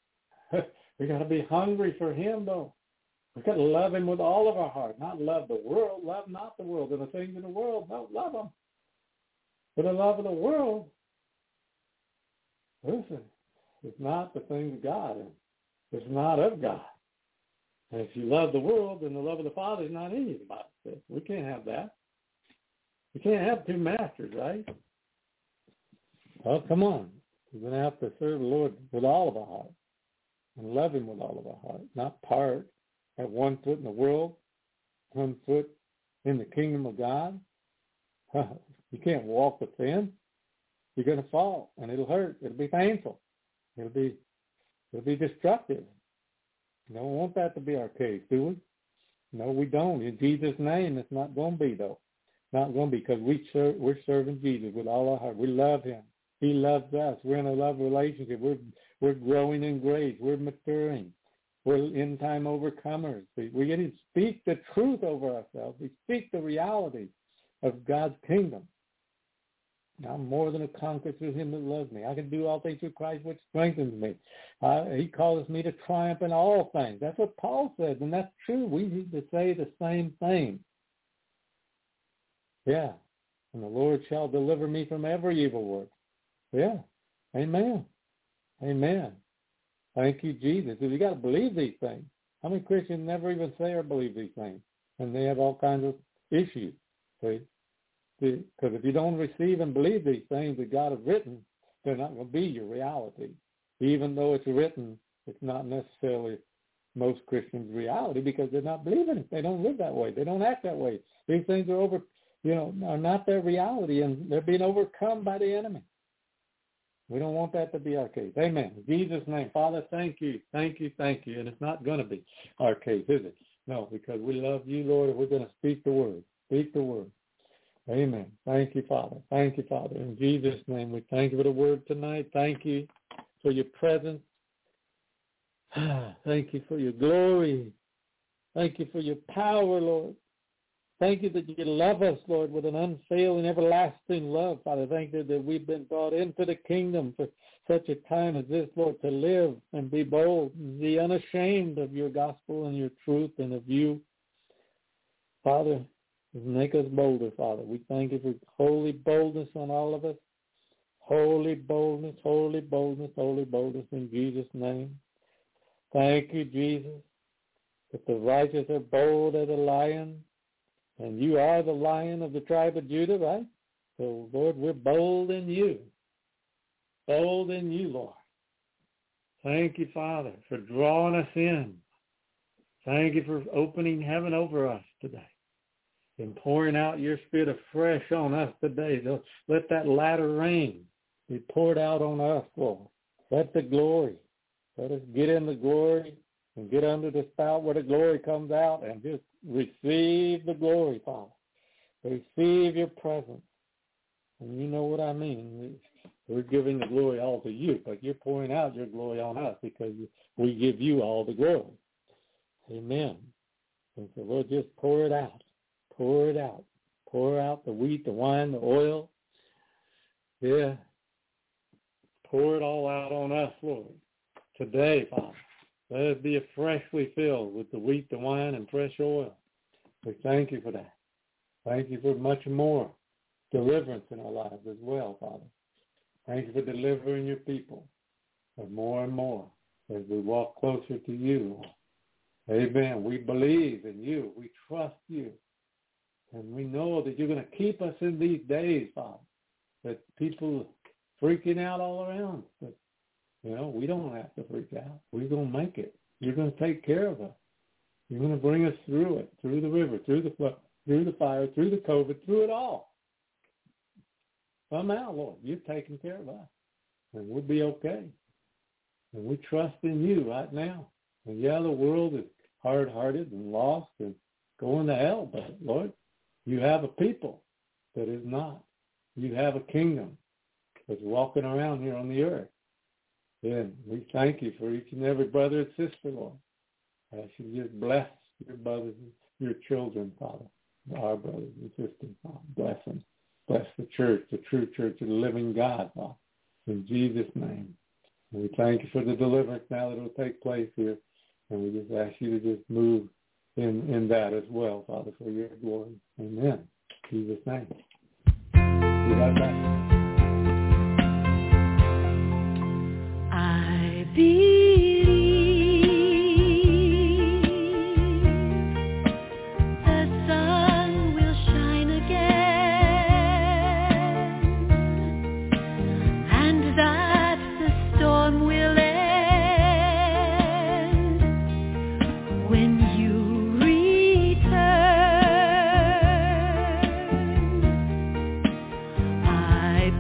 [SPEAKER 1] We got to be hungry for him, though. We got to love him with all of our heart, not love the world. Love not the world and the things in the world. Don't love them. But the love of the world, listen, it's not the things of God. It's not of God. And if you love the world, then the love of the Father is not in you, the Bible says. We can't have that. We can't have two masters, right? Oh, come on. We're going to have to serve the Lord with all of our heart and love him with all of our heart, not part. Have one foot in the world, one foot in the kingdom of God. You can't walk the fence. You're going to fall, and it'll hurt. It'll be painful. It'll be It'll be destructive. We don't want that to be our case, do we? No, we don't. In Jesus' name, it's not going to be, though. Not going to be, because we serve, we're serving Jesus with all our heart. We love him. He loves us. We're in a love relationship. We're, we're growing in grace. We're maturing. We're in-time overcomers. We, we get to speak the truth over ourselves. We speak the reality of God's kingdom. I'm more than a conqueror through him that loves me. I can do all things through Christ which strengthens me. Uh, he calls me to triumph in all things. That's what Paul says, and that's true. We need to say the same thing. Yeah. And the Lord shall deliver me from every evil work. Yeah. Amen. Amen. Thank you, Jesus. You got to believe these things. How many Christians never even say or believe these things? And they have all kinds of issues. See? Because if you don't receive and believe these things that God has written, they're not going to be your reality. Even though it's written, it's not necessarily most Christians' reality because they're not believing it. They don't live that way. They don't act that way. These things are over, you know, are not their reality, and they're being overcome by the enemy. We don't want that to be our case. Amen. In Jesus' name, Father, thank you, thank you, thank you. And it's not going to be our case, is it? No, because we love you, Lord, and we're going to speak the word. Speak the word. Amen. Thank you, Father. Thank you, Father. In Jesus' name, we thank you for the word tonight. Thank you for your presence. Thank you for your glory. Thank you for your power, Lord. Thank you that you love us, Lord, with an unfailing, everlasting love, Father. Thank you that we've been brought into the kingdom for such a time as this, Lord, to live and be bold and be unashamed of your gospel and your truth and of you. Father, make us bolder, Father. We thank you for holy boldness on all of us. Holy boldness, holy boldness, holy boldness in Jesus' name. Thank you, Jesus, that the righteous are bold as a lion. And you are the Lion of the tribe of Judah, right? So, Lord, we're bold in you. Bold in you, Lord. Thank you, Father, for drawing us in. Thank you for opening heaven over us today and pouring out your spirit afresh on us today. Let that latter rain be poured out on us, Lord. Let the glory. Let us get in the glory and get under the spout where the glory comes out and just receive the glory, Father. Receive your presence. And you know what I mean. We're giving the glory all to you, but you're pouring out your glory on us because we give you all the glory. Amen. And so, Lord, just pour it out. Pour it out. Pour out the wheat, the wine, the oil. Yeah. Pour it all out on us, Lord. Today, Father. Let it be freshly filled with the wheat, the wine, and fresh oil. We thank you for that. Thank you for much more deliverance in our lives as well, Father. Thank you for delivering your people and more and more as we walk closer to you. Amen. We believe in you. We trust you. And we know that you're going to keep us in these days, Father, that people are freaking out all around. But you know, we don't have to freak out. We're going to make it. You're going to take care of us. You're going to bring us through it, through the river, through the flood, through the fire, through the COVID, through it all. Somehow, Lord, you're taking care of us, and we'll be okay. And we trust in you right now. And yeah, the world is hard-hearted and lost and going to hell, but Lord, you have a people that is not. You have a kingdom that's walking around here on the earth. And we thank you for each and every brother and sister, Lord. I should just bless your brothers and your children, Father, our brothers and sisters, Father. Bless them. Bless the church, the true church of the living God, Father. In Jesus' name. And we thank you for the deliverance now that will take place here. And we just ask you to just move in, in that as well, Father, for your glory. Amen. In Jesus' name. You got that?
[SPEAKER 2] I believe the sun will shine again, and that the storm will end when you return. I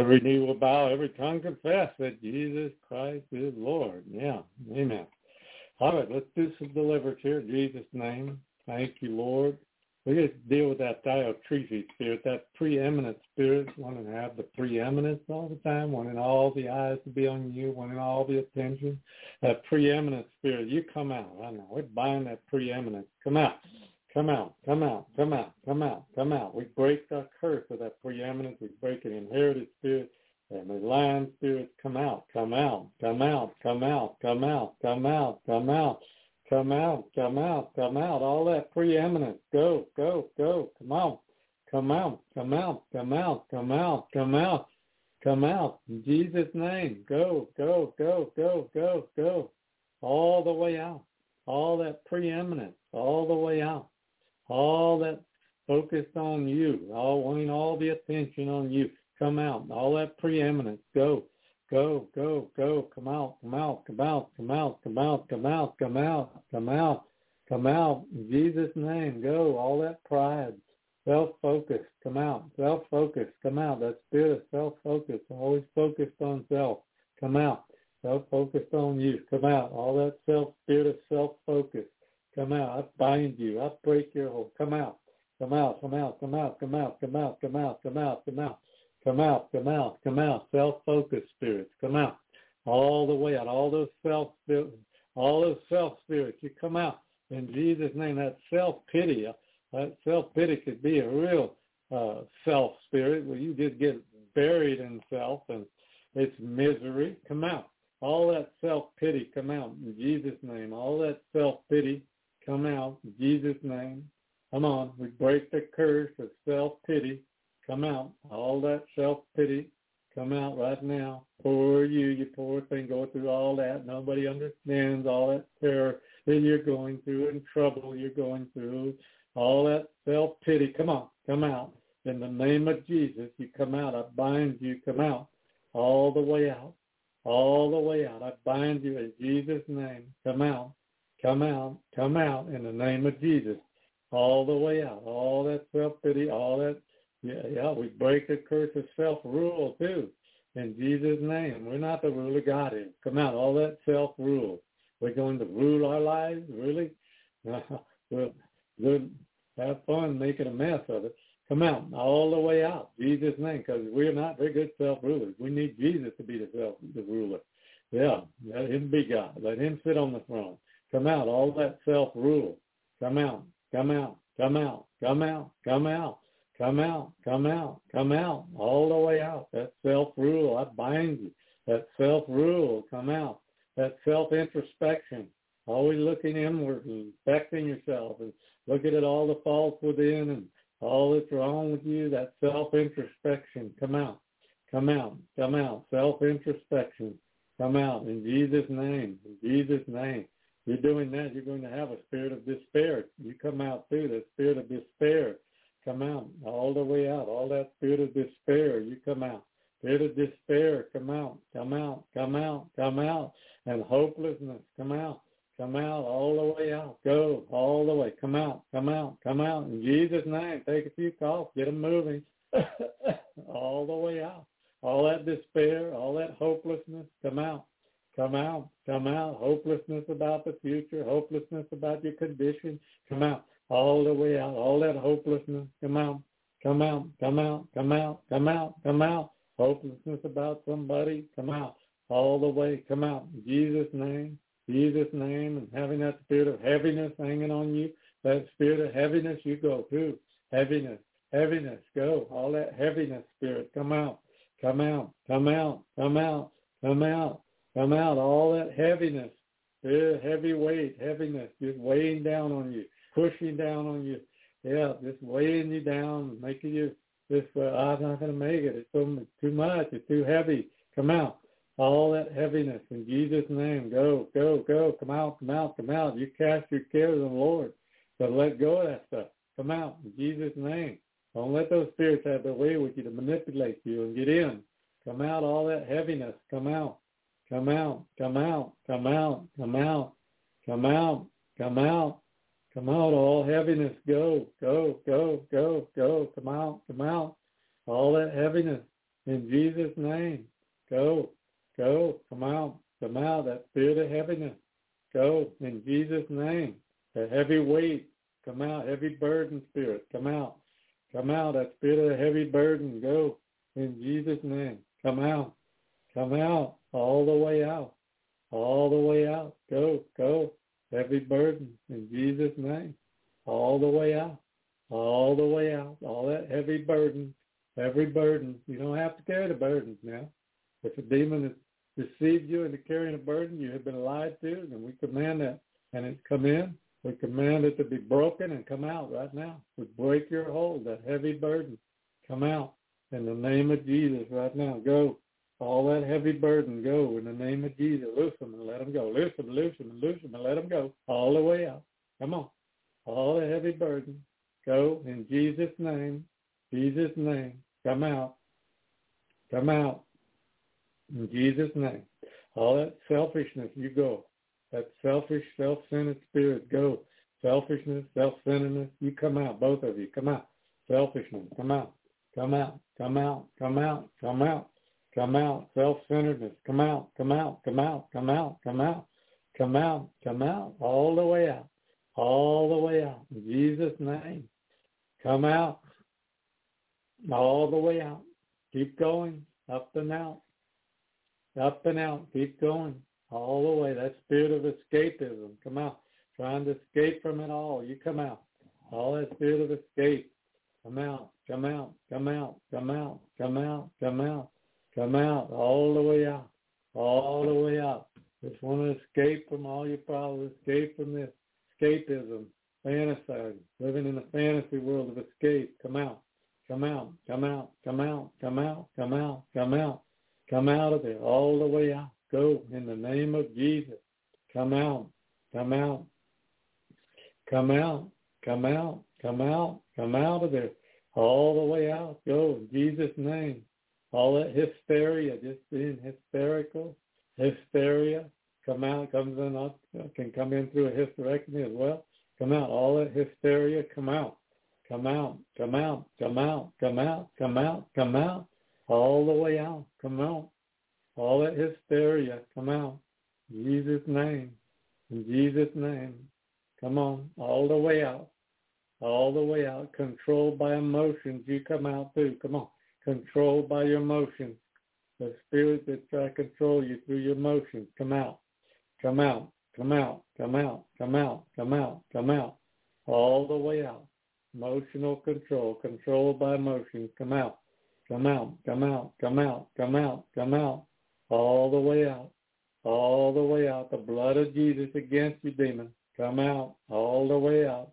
[SPEAKER 1] Every knee will bow, every tongue confess that Jesus Christ is Lord. Yeah, amen. All right, let's do some deliverance here in Jesus' name. Thank you, Lord. We just deal with that Diotrephes spirit, that preeminent spirit, wanting to have the preeminence all the time, wanting all the eyes to be on you, wanting all the attention. That preeminent spirit, you come out. I know, we're buying that preeminence. Come out, come out, come out, come out, come out, come out. We break the curse of that preeminence. We break an inherited spirit. And the lion spirits come out, come out, come out, come out, come out, come out, come out. Come out, come out, come out. All that preeminence. Go, go, go. Come on. Come out, come out, come out, come out, come out, come out. In Jesus' name. Go, go, go, go, go, go. All the way out. All that preeminence. All the way out. All that focused on you. All wanting all the attention on you. Come out. All that preeminence. Go. Go, go, go, come out, come out, come out, come out, come out, come out, come out, come out, come out, in Jesus' name, go, all that pride, self-focus, come out, self-focus, come out, that spirit of self-focus, always focused on self, come out, self-focused on you, come out, all that self spirit of self-focus, come out, I bind you, I break your hold, come out, come out, come out, come out, come out, come out, come out, come out, come out. Come out, come out, come out, self-focused spirits, come out, all the way out, all those self, all those self spirits, you come out in Jesus' name. That self-pity, that self-pity could be a real uh, self spirit where you just get buried in self and it's misery. Come out, all that self-pity, come out in Jesus' name. All that self-pity, come out in Jesus' name. Come on, we break the curse of self-pity. Come out. All that self-pity, come out right now. Poor you, you poor thing, go through all that. Nobody understands all that terror that you're going through and trouble you're going through. All that self-pity, come on, come out. In the name of Jesus, you come out. I bind you, come out. All the way out. All the way out. I bind you in Jesus' name. Come out. Come out. Come out in the name of Jesus. All the way out. All that self-pity, all that Yeah, yeah, we break the curse of self-rule, too, in Jesus' name. We're not the ruler, God is. Come out, all that self-rule. We're going to rule our lives, really? we'll, we'll have fun making a mess of it. Come out, all the way out, Jesus' name, because we're not very good self-rulers. We need Jesus to be the self, the ruler. Yeah, let him be God. Let him sit on the throne. Come out, all that self-rule. Come out, come out, come out, come out, come out. Come out, come out, come out, all the way out. That self-rule, I bind you. That self-rule, come out. That self-introspection, always looking inward and inspecting yourself and looking at all the faults within and all that's wrong with you. That self-introspection, come out, come out, come out. Self-introspection, come out in Jesus' name, in Jesus' name. You're doing that, you're going to have a spirit of despair. You come out too, the spirit of despair. Come out, all the way out, all that spirit of despair, you come out. Spirit of despair, come out, come out, come out, come out. And hopelessness, come out, come out, all the way out. Go, all the way, come out, come out, come out. In Jesus' name, take a few coughs, get them moving. All the way out. All that despair, all that hopelessness, come out, come out, come out. Hopelessness about the future, hopelessness about your condition, come out. All the way out, all that hopelessness, come out, come out, come out, come out, come out, come out. Hopelessness about somebody, come out, all the way, come out. In Jesus' name, Jesus' name, and having that spirit of heaviness hanging on you, that spirit of heaviness, you go through. Heaviness, heaviness, go. All that heaviness spirit, come out, come out, come out, come out, come out, come out. All that heaviness, heavy weight, heaviness, just weighing down on you. Pushing down on you, yeah, just weighing you down, making you just, uh, I'm not going to make it. It's so, too much. It's too heavy. Come out. All that heaviness in Jesus' name. Go, go, go. Come out, come out, come out. You cast your cares on the Lord. So let go of that stuff. Come out in Jesus' name. Don't let those spirits have their way with you to manipulate you and get in. Come out, all that heaviness. Come out. Come out, come out, come out, come out, come out, come out. Come out, all heaviness, go, go, go, go, go, come out, come out. All that heaviness, in Jesus' name. Go, go, come out, come out, that spirit of heaviness. Go, in Jesus' name. The heavy weight, come out, heavy burden spirit, come out. Come out, that spirit of heavy burden, go, in Jesus' name. Come out, come out, all the way out, all the way out. Go, go, heavy burden, in Jesus' name. All the way out, all the way out, all that heavy burden, every burden. You don't have to carry the burdens now. If a demon has deceived you into carrying a burden, you have been lied to, and we command that, and it's come in. We command it to be broken and come out right now. We break your hold, that heavy burden. Come out in the name of Jesus right now. Go. All that heavy burden, go in the name of Jesus. Loose them and let them go. Loose them, loose them, and loose them and let them go. All the way out. Come on. All the heavy burden, go in Jesus' name. Jesus' name. Come out. Come out. In Jesus' name. All that selfishness, you go. That selfish, self-centered spirit, go. Selfishness, self-centeredness, you come out, both of you. Come out. Selfishness, come out. Come out. Come out. Come out. Come out. Come out. Self-centeredness, come out. Come out. Come out. Come out. Come out. Come out. Come out. All the way out. All the way out. In Jesus' name. Come out. All the way out. Keep going. Up and out. Up and out. Keep going. All the way. That spirit of escapism. Come out. Trying to escape from it all. You come out. All that spirit of escape. Come out. Come out. Come out. Come out. Come out. Come out. Come out. All the way out. All the way out. Just want to escape from all your problems. Escape from this. Escapism, fantasizing, living in a fantasy world of escape. Come out, come out, come out, come out, come out, come out, come out, come out of there, all the way out. Go in the name of Jesus. Come out, come out, come out, come out, come out, come out of there, all the way out. Go in Jesus' name. All that hysteria, just being hysterical, hysteria. Come out, comes in, up, can come in through a hysterectomy as well. Come out, all that hysteria, come out, come out, come out, come out, come out, come out, come out, all the way out, come out. All that hysteria, come out. In Jesus' name, in Jesus' name, come on, all the way out, all the way out. Controlled by emotions, you come out too, come on. Controlled by your emotions. The spirits that try to control you through your emotions, come out. Come out, come out, come out, come out, come out, come out, all the way out. Emotional control, controlled by emotions, come out, come out, come out, come out, come out, come out, all the way out, all the way out. The blood of Jesus against you, demon, come out, all the way out,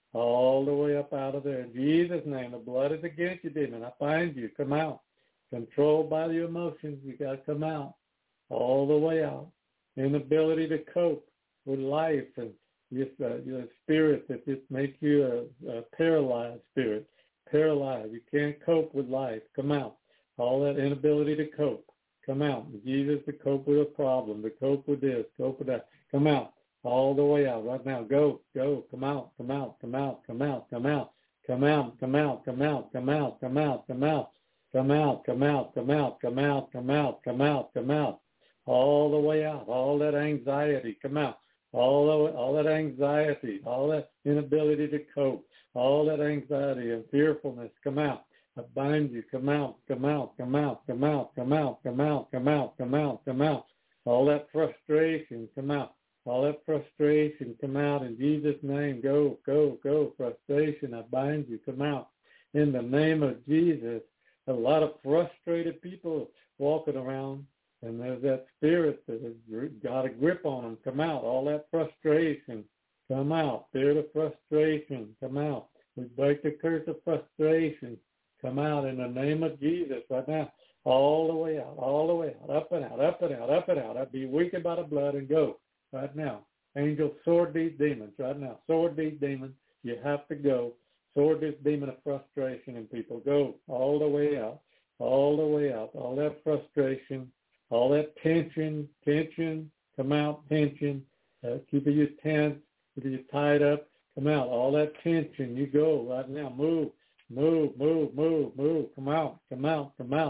[SPEAKER 1] all the way up out of there. In Jesus' name, the blood is against you, demon. I bind you, come out. Controlled by your emotions, you got to come out, all the way out. Inability to cope with life and just uh, your spirit that just makes you a, a paralyzed spirit, paralyzed. You can't cope with life. Come out. All that inability to cope. Come out. Jesus, to cope with a problem, to cope with this, cope with that. Come out. All the way out right now. Go, go. Come out, come out, come out, come out, come out, come out, come out, come out, come out, come out, come out, come out, come out, come out, come out, come out, come out, come out. All the way out, all that anxiety, come out, all the, all that anxiety, all that inability to cope, all that anxiety and fearfulness, come out. I bind you, come out, come out, come out, come out, come out, come out, come out, come out, come out. All that frustration, come out. All that frustration, come out in Jesus' name. Go, go, go, frustration, I bind you, come out. In the name of Jesus, a lot of frustrated people walking around. And there's that spirit that has got a grip on them. Come out. All that frustration, come out. Spirit of frustration, come out. We break the curse of frustration. Come out in the name of Jesus right now. All the way out, all the way out, up and out, up and out, up and out. I'd be weakened by the blood and go right now. Angels, sword these demons right now. Sword these demons. You have to go. Sword this demon of frustration in people. Go all the way out, all the way out. All that frustration. All that tension, tension, come out, tension, uh, keeping you tense, keeping you tied up, come out. All that tension, you go right now. Move, move, move, move, move. Come out, come out, come out.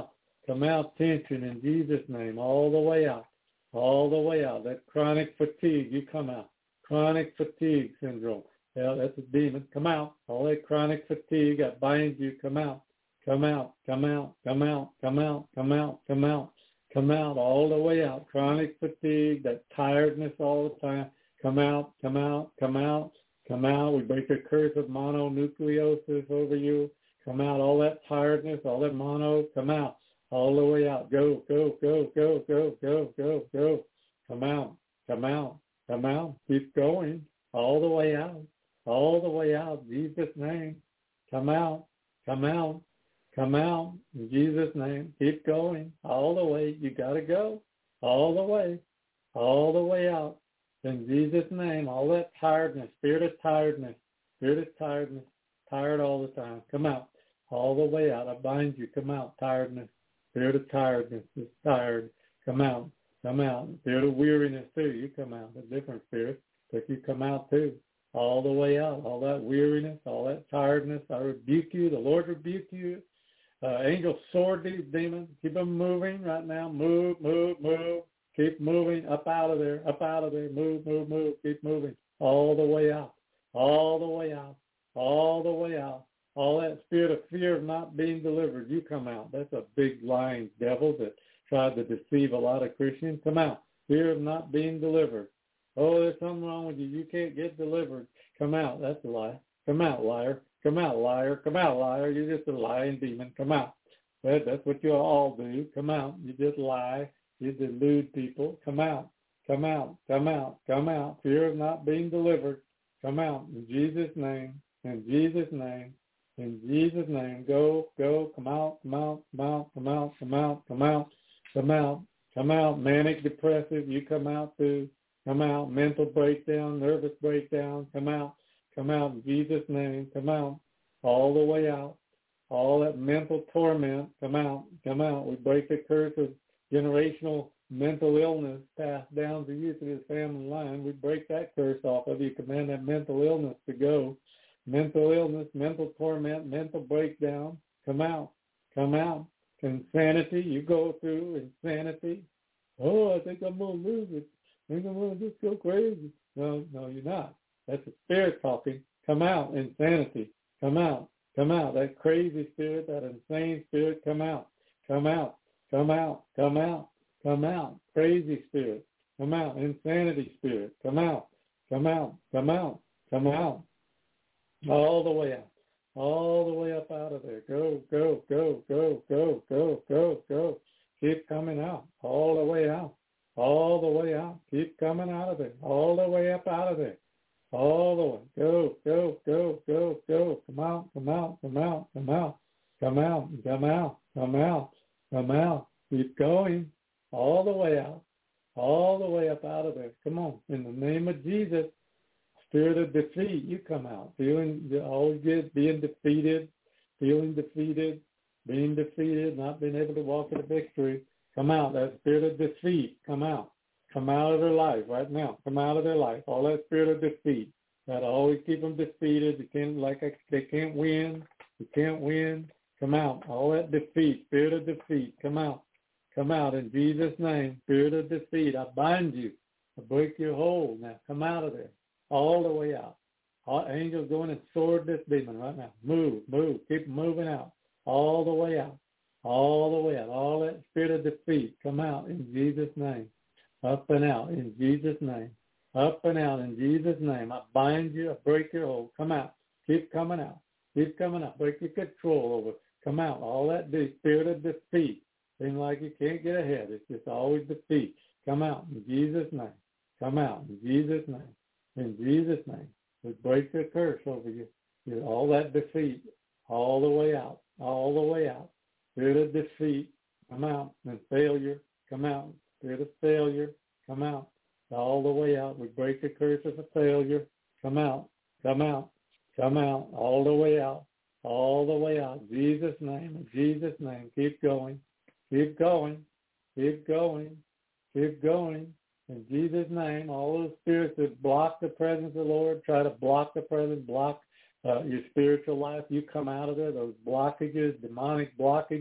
[SPEAKER 1] Come out tension in Jesus' name, all the way out, all the way out. That chronic fatigue, you come out. Chronic fatigue syndrome. Yeah, that's a demon. Come out. All that chronic fatigue that binds you, come out. Come out, come out, come out, come out, come out, come out, come out, all the way out. Chronic fatigue, that tiredness all the time. Come out, come out, come out, come out. We break the curse of mononucleosis over you. Come out, all that tiredness, all that mono, come out, all the way out. Go, go, go, go, go, go, go, go. Come out, come out, come out. Keep going, all the way out, all the way out. In Jesus' name, come out, come out. Come out in Jesus' name. Keep going all the way. You got to go all the way, all the way out. In Jesus' name, all that tiredness, spirit of tiredness, spirit of tiredness, tired all the time. Come out all the way out. I bind you. Come out, tiredness, spirit of tiredness is tired. Come out, come out. Spirit of weariness too. You come out. A different spirit, but you come out too. All the way out. All that weariness, all that tiredness. I rebuke you. The Lord rebuke you. Uh, angels sword these demons. Keep them moving right now. Move, move, move. Keep moving up out of there, up out of there. Move, move, move. Keep moving all the way out, all the way out, all the way out. All that spirit of fear of not being delivered, you come out. That's a big lying devil that tried to deceive a lot of Christians. Come out. Fear of not being delivered. Oh, there's something wrong with you. You can't get delivered. Come out. That's a lie. Come out, liar. Come out, liar. Come out, liar. You're just a lying demon. Come out. That, that's what you all do. Come out. You just lie. You delude people. Come out. Come out. Come out. Come out. Fear of not being delivered. Come out. In Jesus' name. In Jesus' name. In Jesus' name. Go, go. Come out. Come out. Come out. Come out. Come out. Come out. Come out. Come out. Manic depressive. You come out too. Come out. Mental breakdown. Nervous breakdown. Come out. Come out in Jesus' name. Come out all the way out. All that mental torment, come out. Come out. We break the curse of generational mental illness passed down to you through the family line. We break that curse off of you. Command that mental illness to go. Mental illness, mental torment, mental breakdown. Come out. Come out. Insanity. You go through insanity. Oh, I think I'm going to lose it. I think I'm going to just go crazy. No, no, you're not. That's the spirit talking. Come out, insanity. Come out. Come out. That crazy spirit, that insane spirit, come out. Come out. Come out. Come out. Come out. Crazy spirit. Come out. Insanity spirit. Come out. Come out. Come out. Come out. All the way out. All the way up out of there. Go, go, go, go, go, go, go, go. Keep coming out. All the way out. All the way out. Keep coming out of there. All the way up out of there. All the way. Go, go, go, go, go. Come out, come out, come out, come out, come out, come out, come out, come out. Keep going. All the way out. All the way up out of there. Come on. In the name of Jesus, spirit of defeat, you come out. Feeling, always get being defeated, feeling defeated, being defeated, not being able to walk in a victory. Come out. That spirit of defeat, come out. Come out of their life right now. Come out of their life. All that spirit of defeat. That always keep them defeated. They can't, like they can't win. You can't win. Come out. All that defeat, spirit of defeat, come out. Come out in Jesus' name. Spirit of defeat, I bind you. I break your hold now. Come out of there. All the way out. All angels going and sword this demon right now. Move, move. Keep moving out. All the way out. All the way out. All that spirit of defeat, come out in Jesus' name. Up and out in Jesus' name. Up and out in Jesus' name. I bind you. I break your hold. Come out. Keep coming out. Keep coming out. Break your control over. Come out. All that de- spirit of defeat. Seems like you can't get ahead. It's just always defeat. Come out in Jesus' name. Come out in Jesus' name. In Jesus' name. We break the curse over you. You all that defeat. All the way out. All the way out. Spirit of defeat. Come out. And failure. Come out. Spirit of failure, come out. All the way out. We break the curse of a failure. Come out. Come out. Come out. All the way out. All the way out. In Jesus' name. In Jesus' name. Keep going. Keep going. Keep going. Keep going. In Jesus' name. All those spirits that block the presence of the Lord, try to block the presence, block uh, your spiritual life, you come out of there. Those blockages, demonic blockages,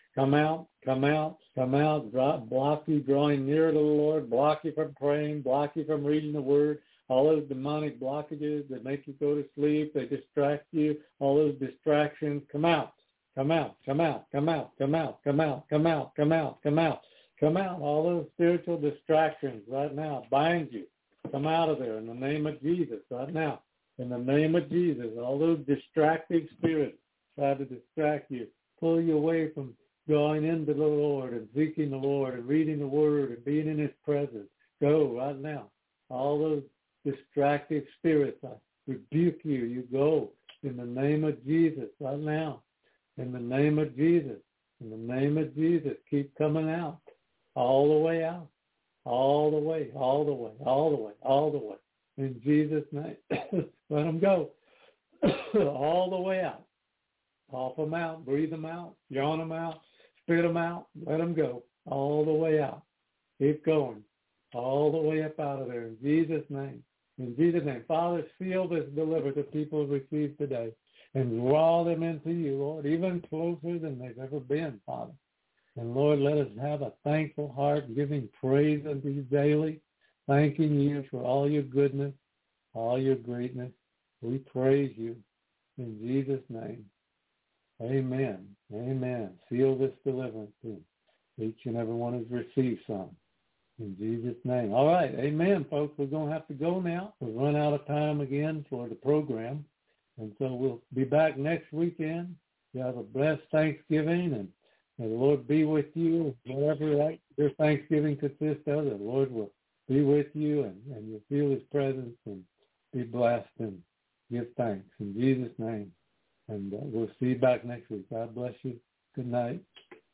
[SPEAKER 1] come out, come out, come out, drop, block you drawing near to the Lord, block you from praying, block you from reading the Word. All those demonic blockages that make you go to sleep, they distract you, all those distractions, come out, come out, come out, come out, come out, come out, come out, come out, come out, come out. All those spiritual distractions right now, bind you. Come out of there in the name of Jesus right now. In the name of Jesus, all those distracting spirits try to distract you, pull you away from going into the Lord and seeking the Lord and reading the Word and being in His presence. Go right now. All those distracting spirits, I rebuke you. You go in the name of Jesus right now. In the name of Jesus. In the name of Jesus. Keep coming out. All the way out. All the way, all the way, all the way, all the way. In Jesus' name. Let them go. All the way out. Cough them out. Breathe them out. Yawn them out. Spit them out. Let them go. All the way out. Keep going. All the way up out of there. In Jesus' name. In Jesus' name. Father, seal this deliverance that people have received today and draw them into you, Lord, even closer than they've ever been, Father. And Lord, let us have a thankful heart, giving praise unto you daily, thanking you for all your goodness, all your greatness. We praise you in Jesus' name. Amen. Amen. Seal this deliverance to each and every one has received some. In Jesus' name. All right. Amen, folks. We're going to have to go now. We've run out of time again for the program. And so we'll be back next weekend. You have a blessed Thanksgiving, and may the Lord be with you. Whatever that your Thanksgiving consists of, the Lord will be with you, and, and you'll feel His presence and be blessed and give thanks. In Jesus' name. And uh, we'll see you back next week. God bless you. Good night.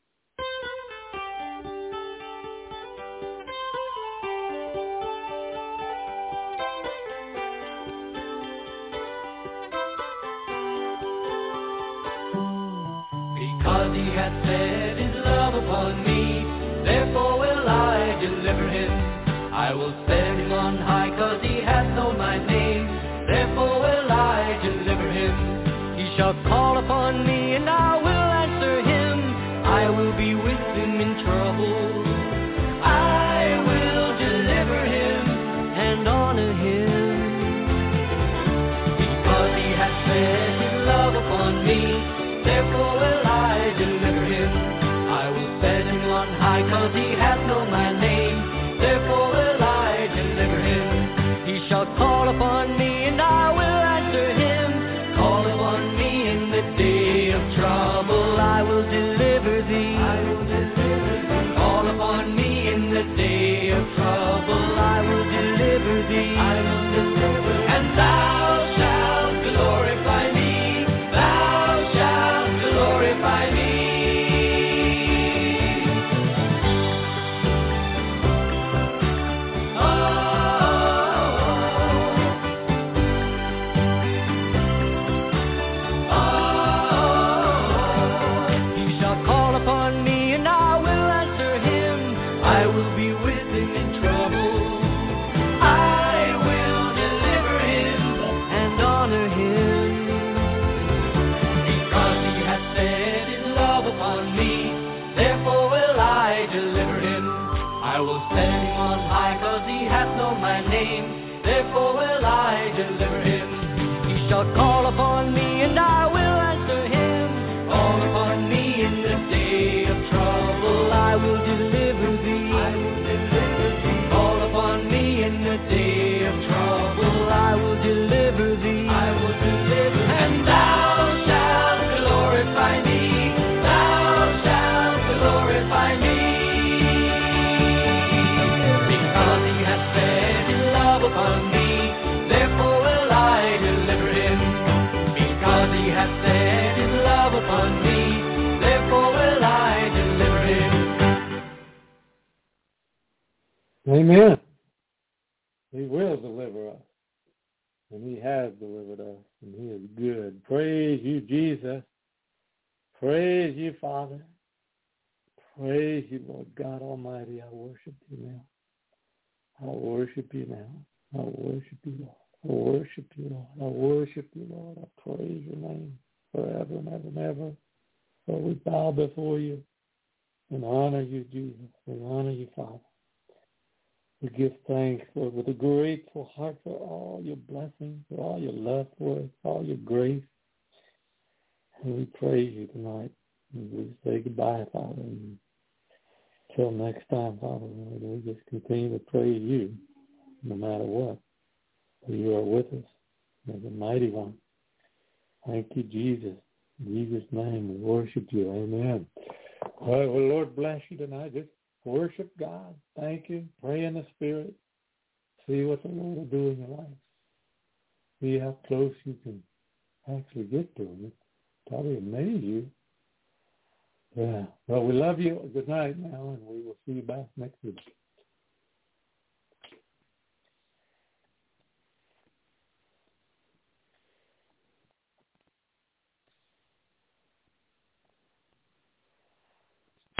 [SPEAKER 3] Because He hath set His love upon me, therefore will I deliver Him. I will set Him on high, cause He hath known my name, therefore will I deliver Him. He shall call upon me, and I will answer Him. I will be with Him in trouble. I will deliver Him and honor Him. Because He hath set His love upon me, therefore will I deliver Him. I will set Him on high, cause He hath known my name, therefore will I deliver Him. He shall call upon me, and I will answer Him. Call upon me in the day of trouble, I will deliver thee. I will deliver thee. Call upon me in the day of trouble, I will deliver thee. I will deliver thee. And thou shalt glorify me. Thou shalt glorify me. Oh, oh, oh. He shall call upon me, and I will answer Him. I will be with Him in trouble. I will deliver Him and honor Him. Because He hath set His love upon me, therefore will I deliver Him. I will set Him on high, cause He hath known my name, therefore will I deliver Him. He shall call upon me, and I will answer Him. Call upon me in the day of trouble, I will deliver thee. I will deliver thee. Call upon me in the day of trouble, I will deliver thee. I will deliver thee. And thou shalt glorify me. Thou shalt glorify me. Because He hath set His love upon me, therefore will I deliver Him. Because He hath set His love upon me, therefore will I deliver Him.
[SPEAKER 1] Amen. He will deliver us. And He has delivered us. And He is good. Praise you, Jesus. Praise you, Father. Praise you, Lord God Almighty. I worship you now. I worship you now. I worship you, Lord. I worship you, Lord. I worship you, Lord. I praise your name forever and ever and ever. So we bow before you. and honor you, Jesus. We honor you, Father. We give thanks, Lord, with a grateful heart for all your blessings, for all your love for us, all your grace. And we praise you tonight. And we say goodbye, Father. And until next time, Father, Lord, we just continue to praise you no matter what. For you are with us as a mighty one. Thank you, Jesus. In Jesus' name, we worship you. Amen. All right, well, Lord bless you tonight. Just worship God. Thank you. Pray in the Spirit. See what the Lord will do in your life. See how close you can actually get to him. It probably amaze you. Yeah. Well, we love you. Good night now, and we will see you back next week.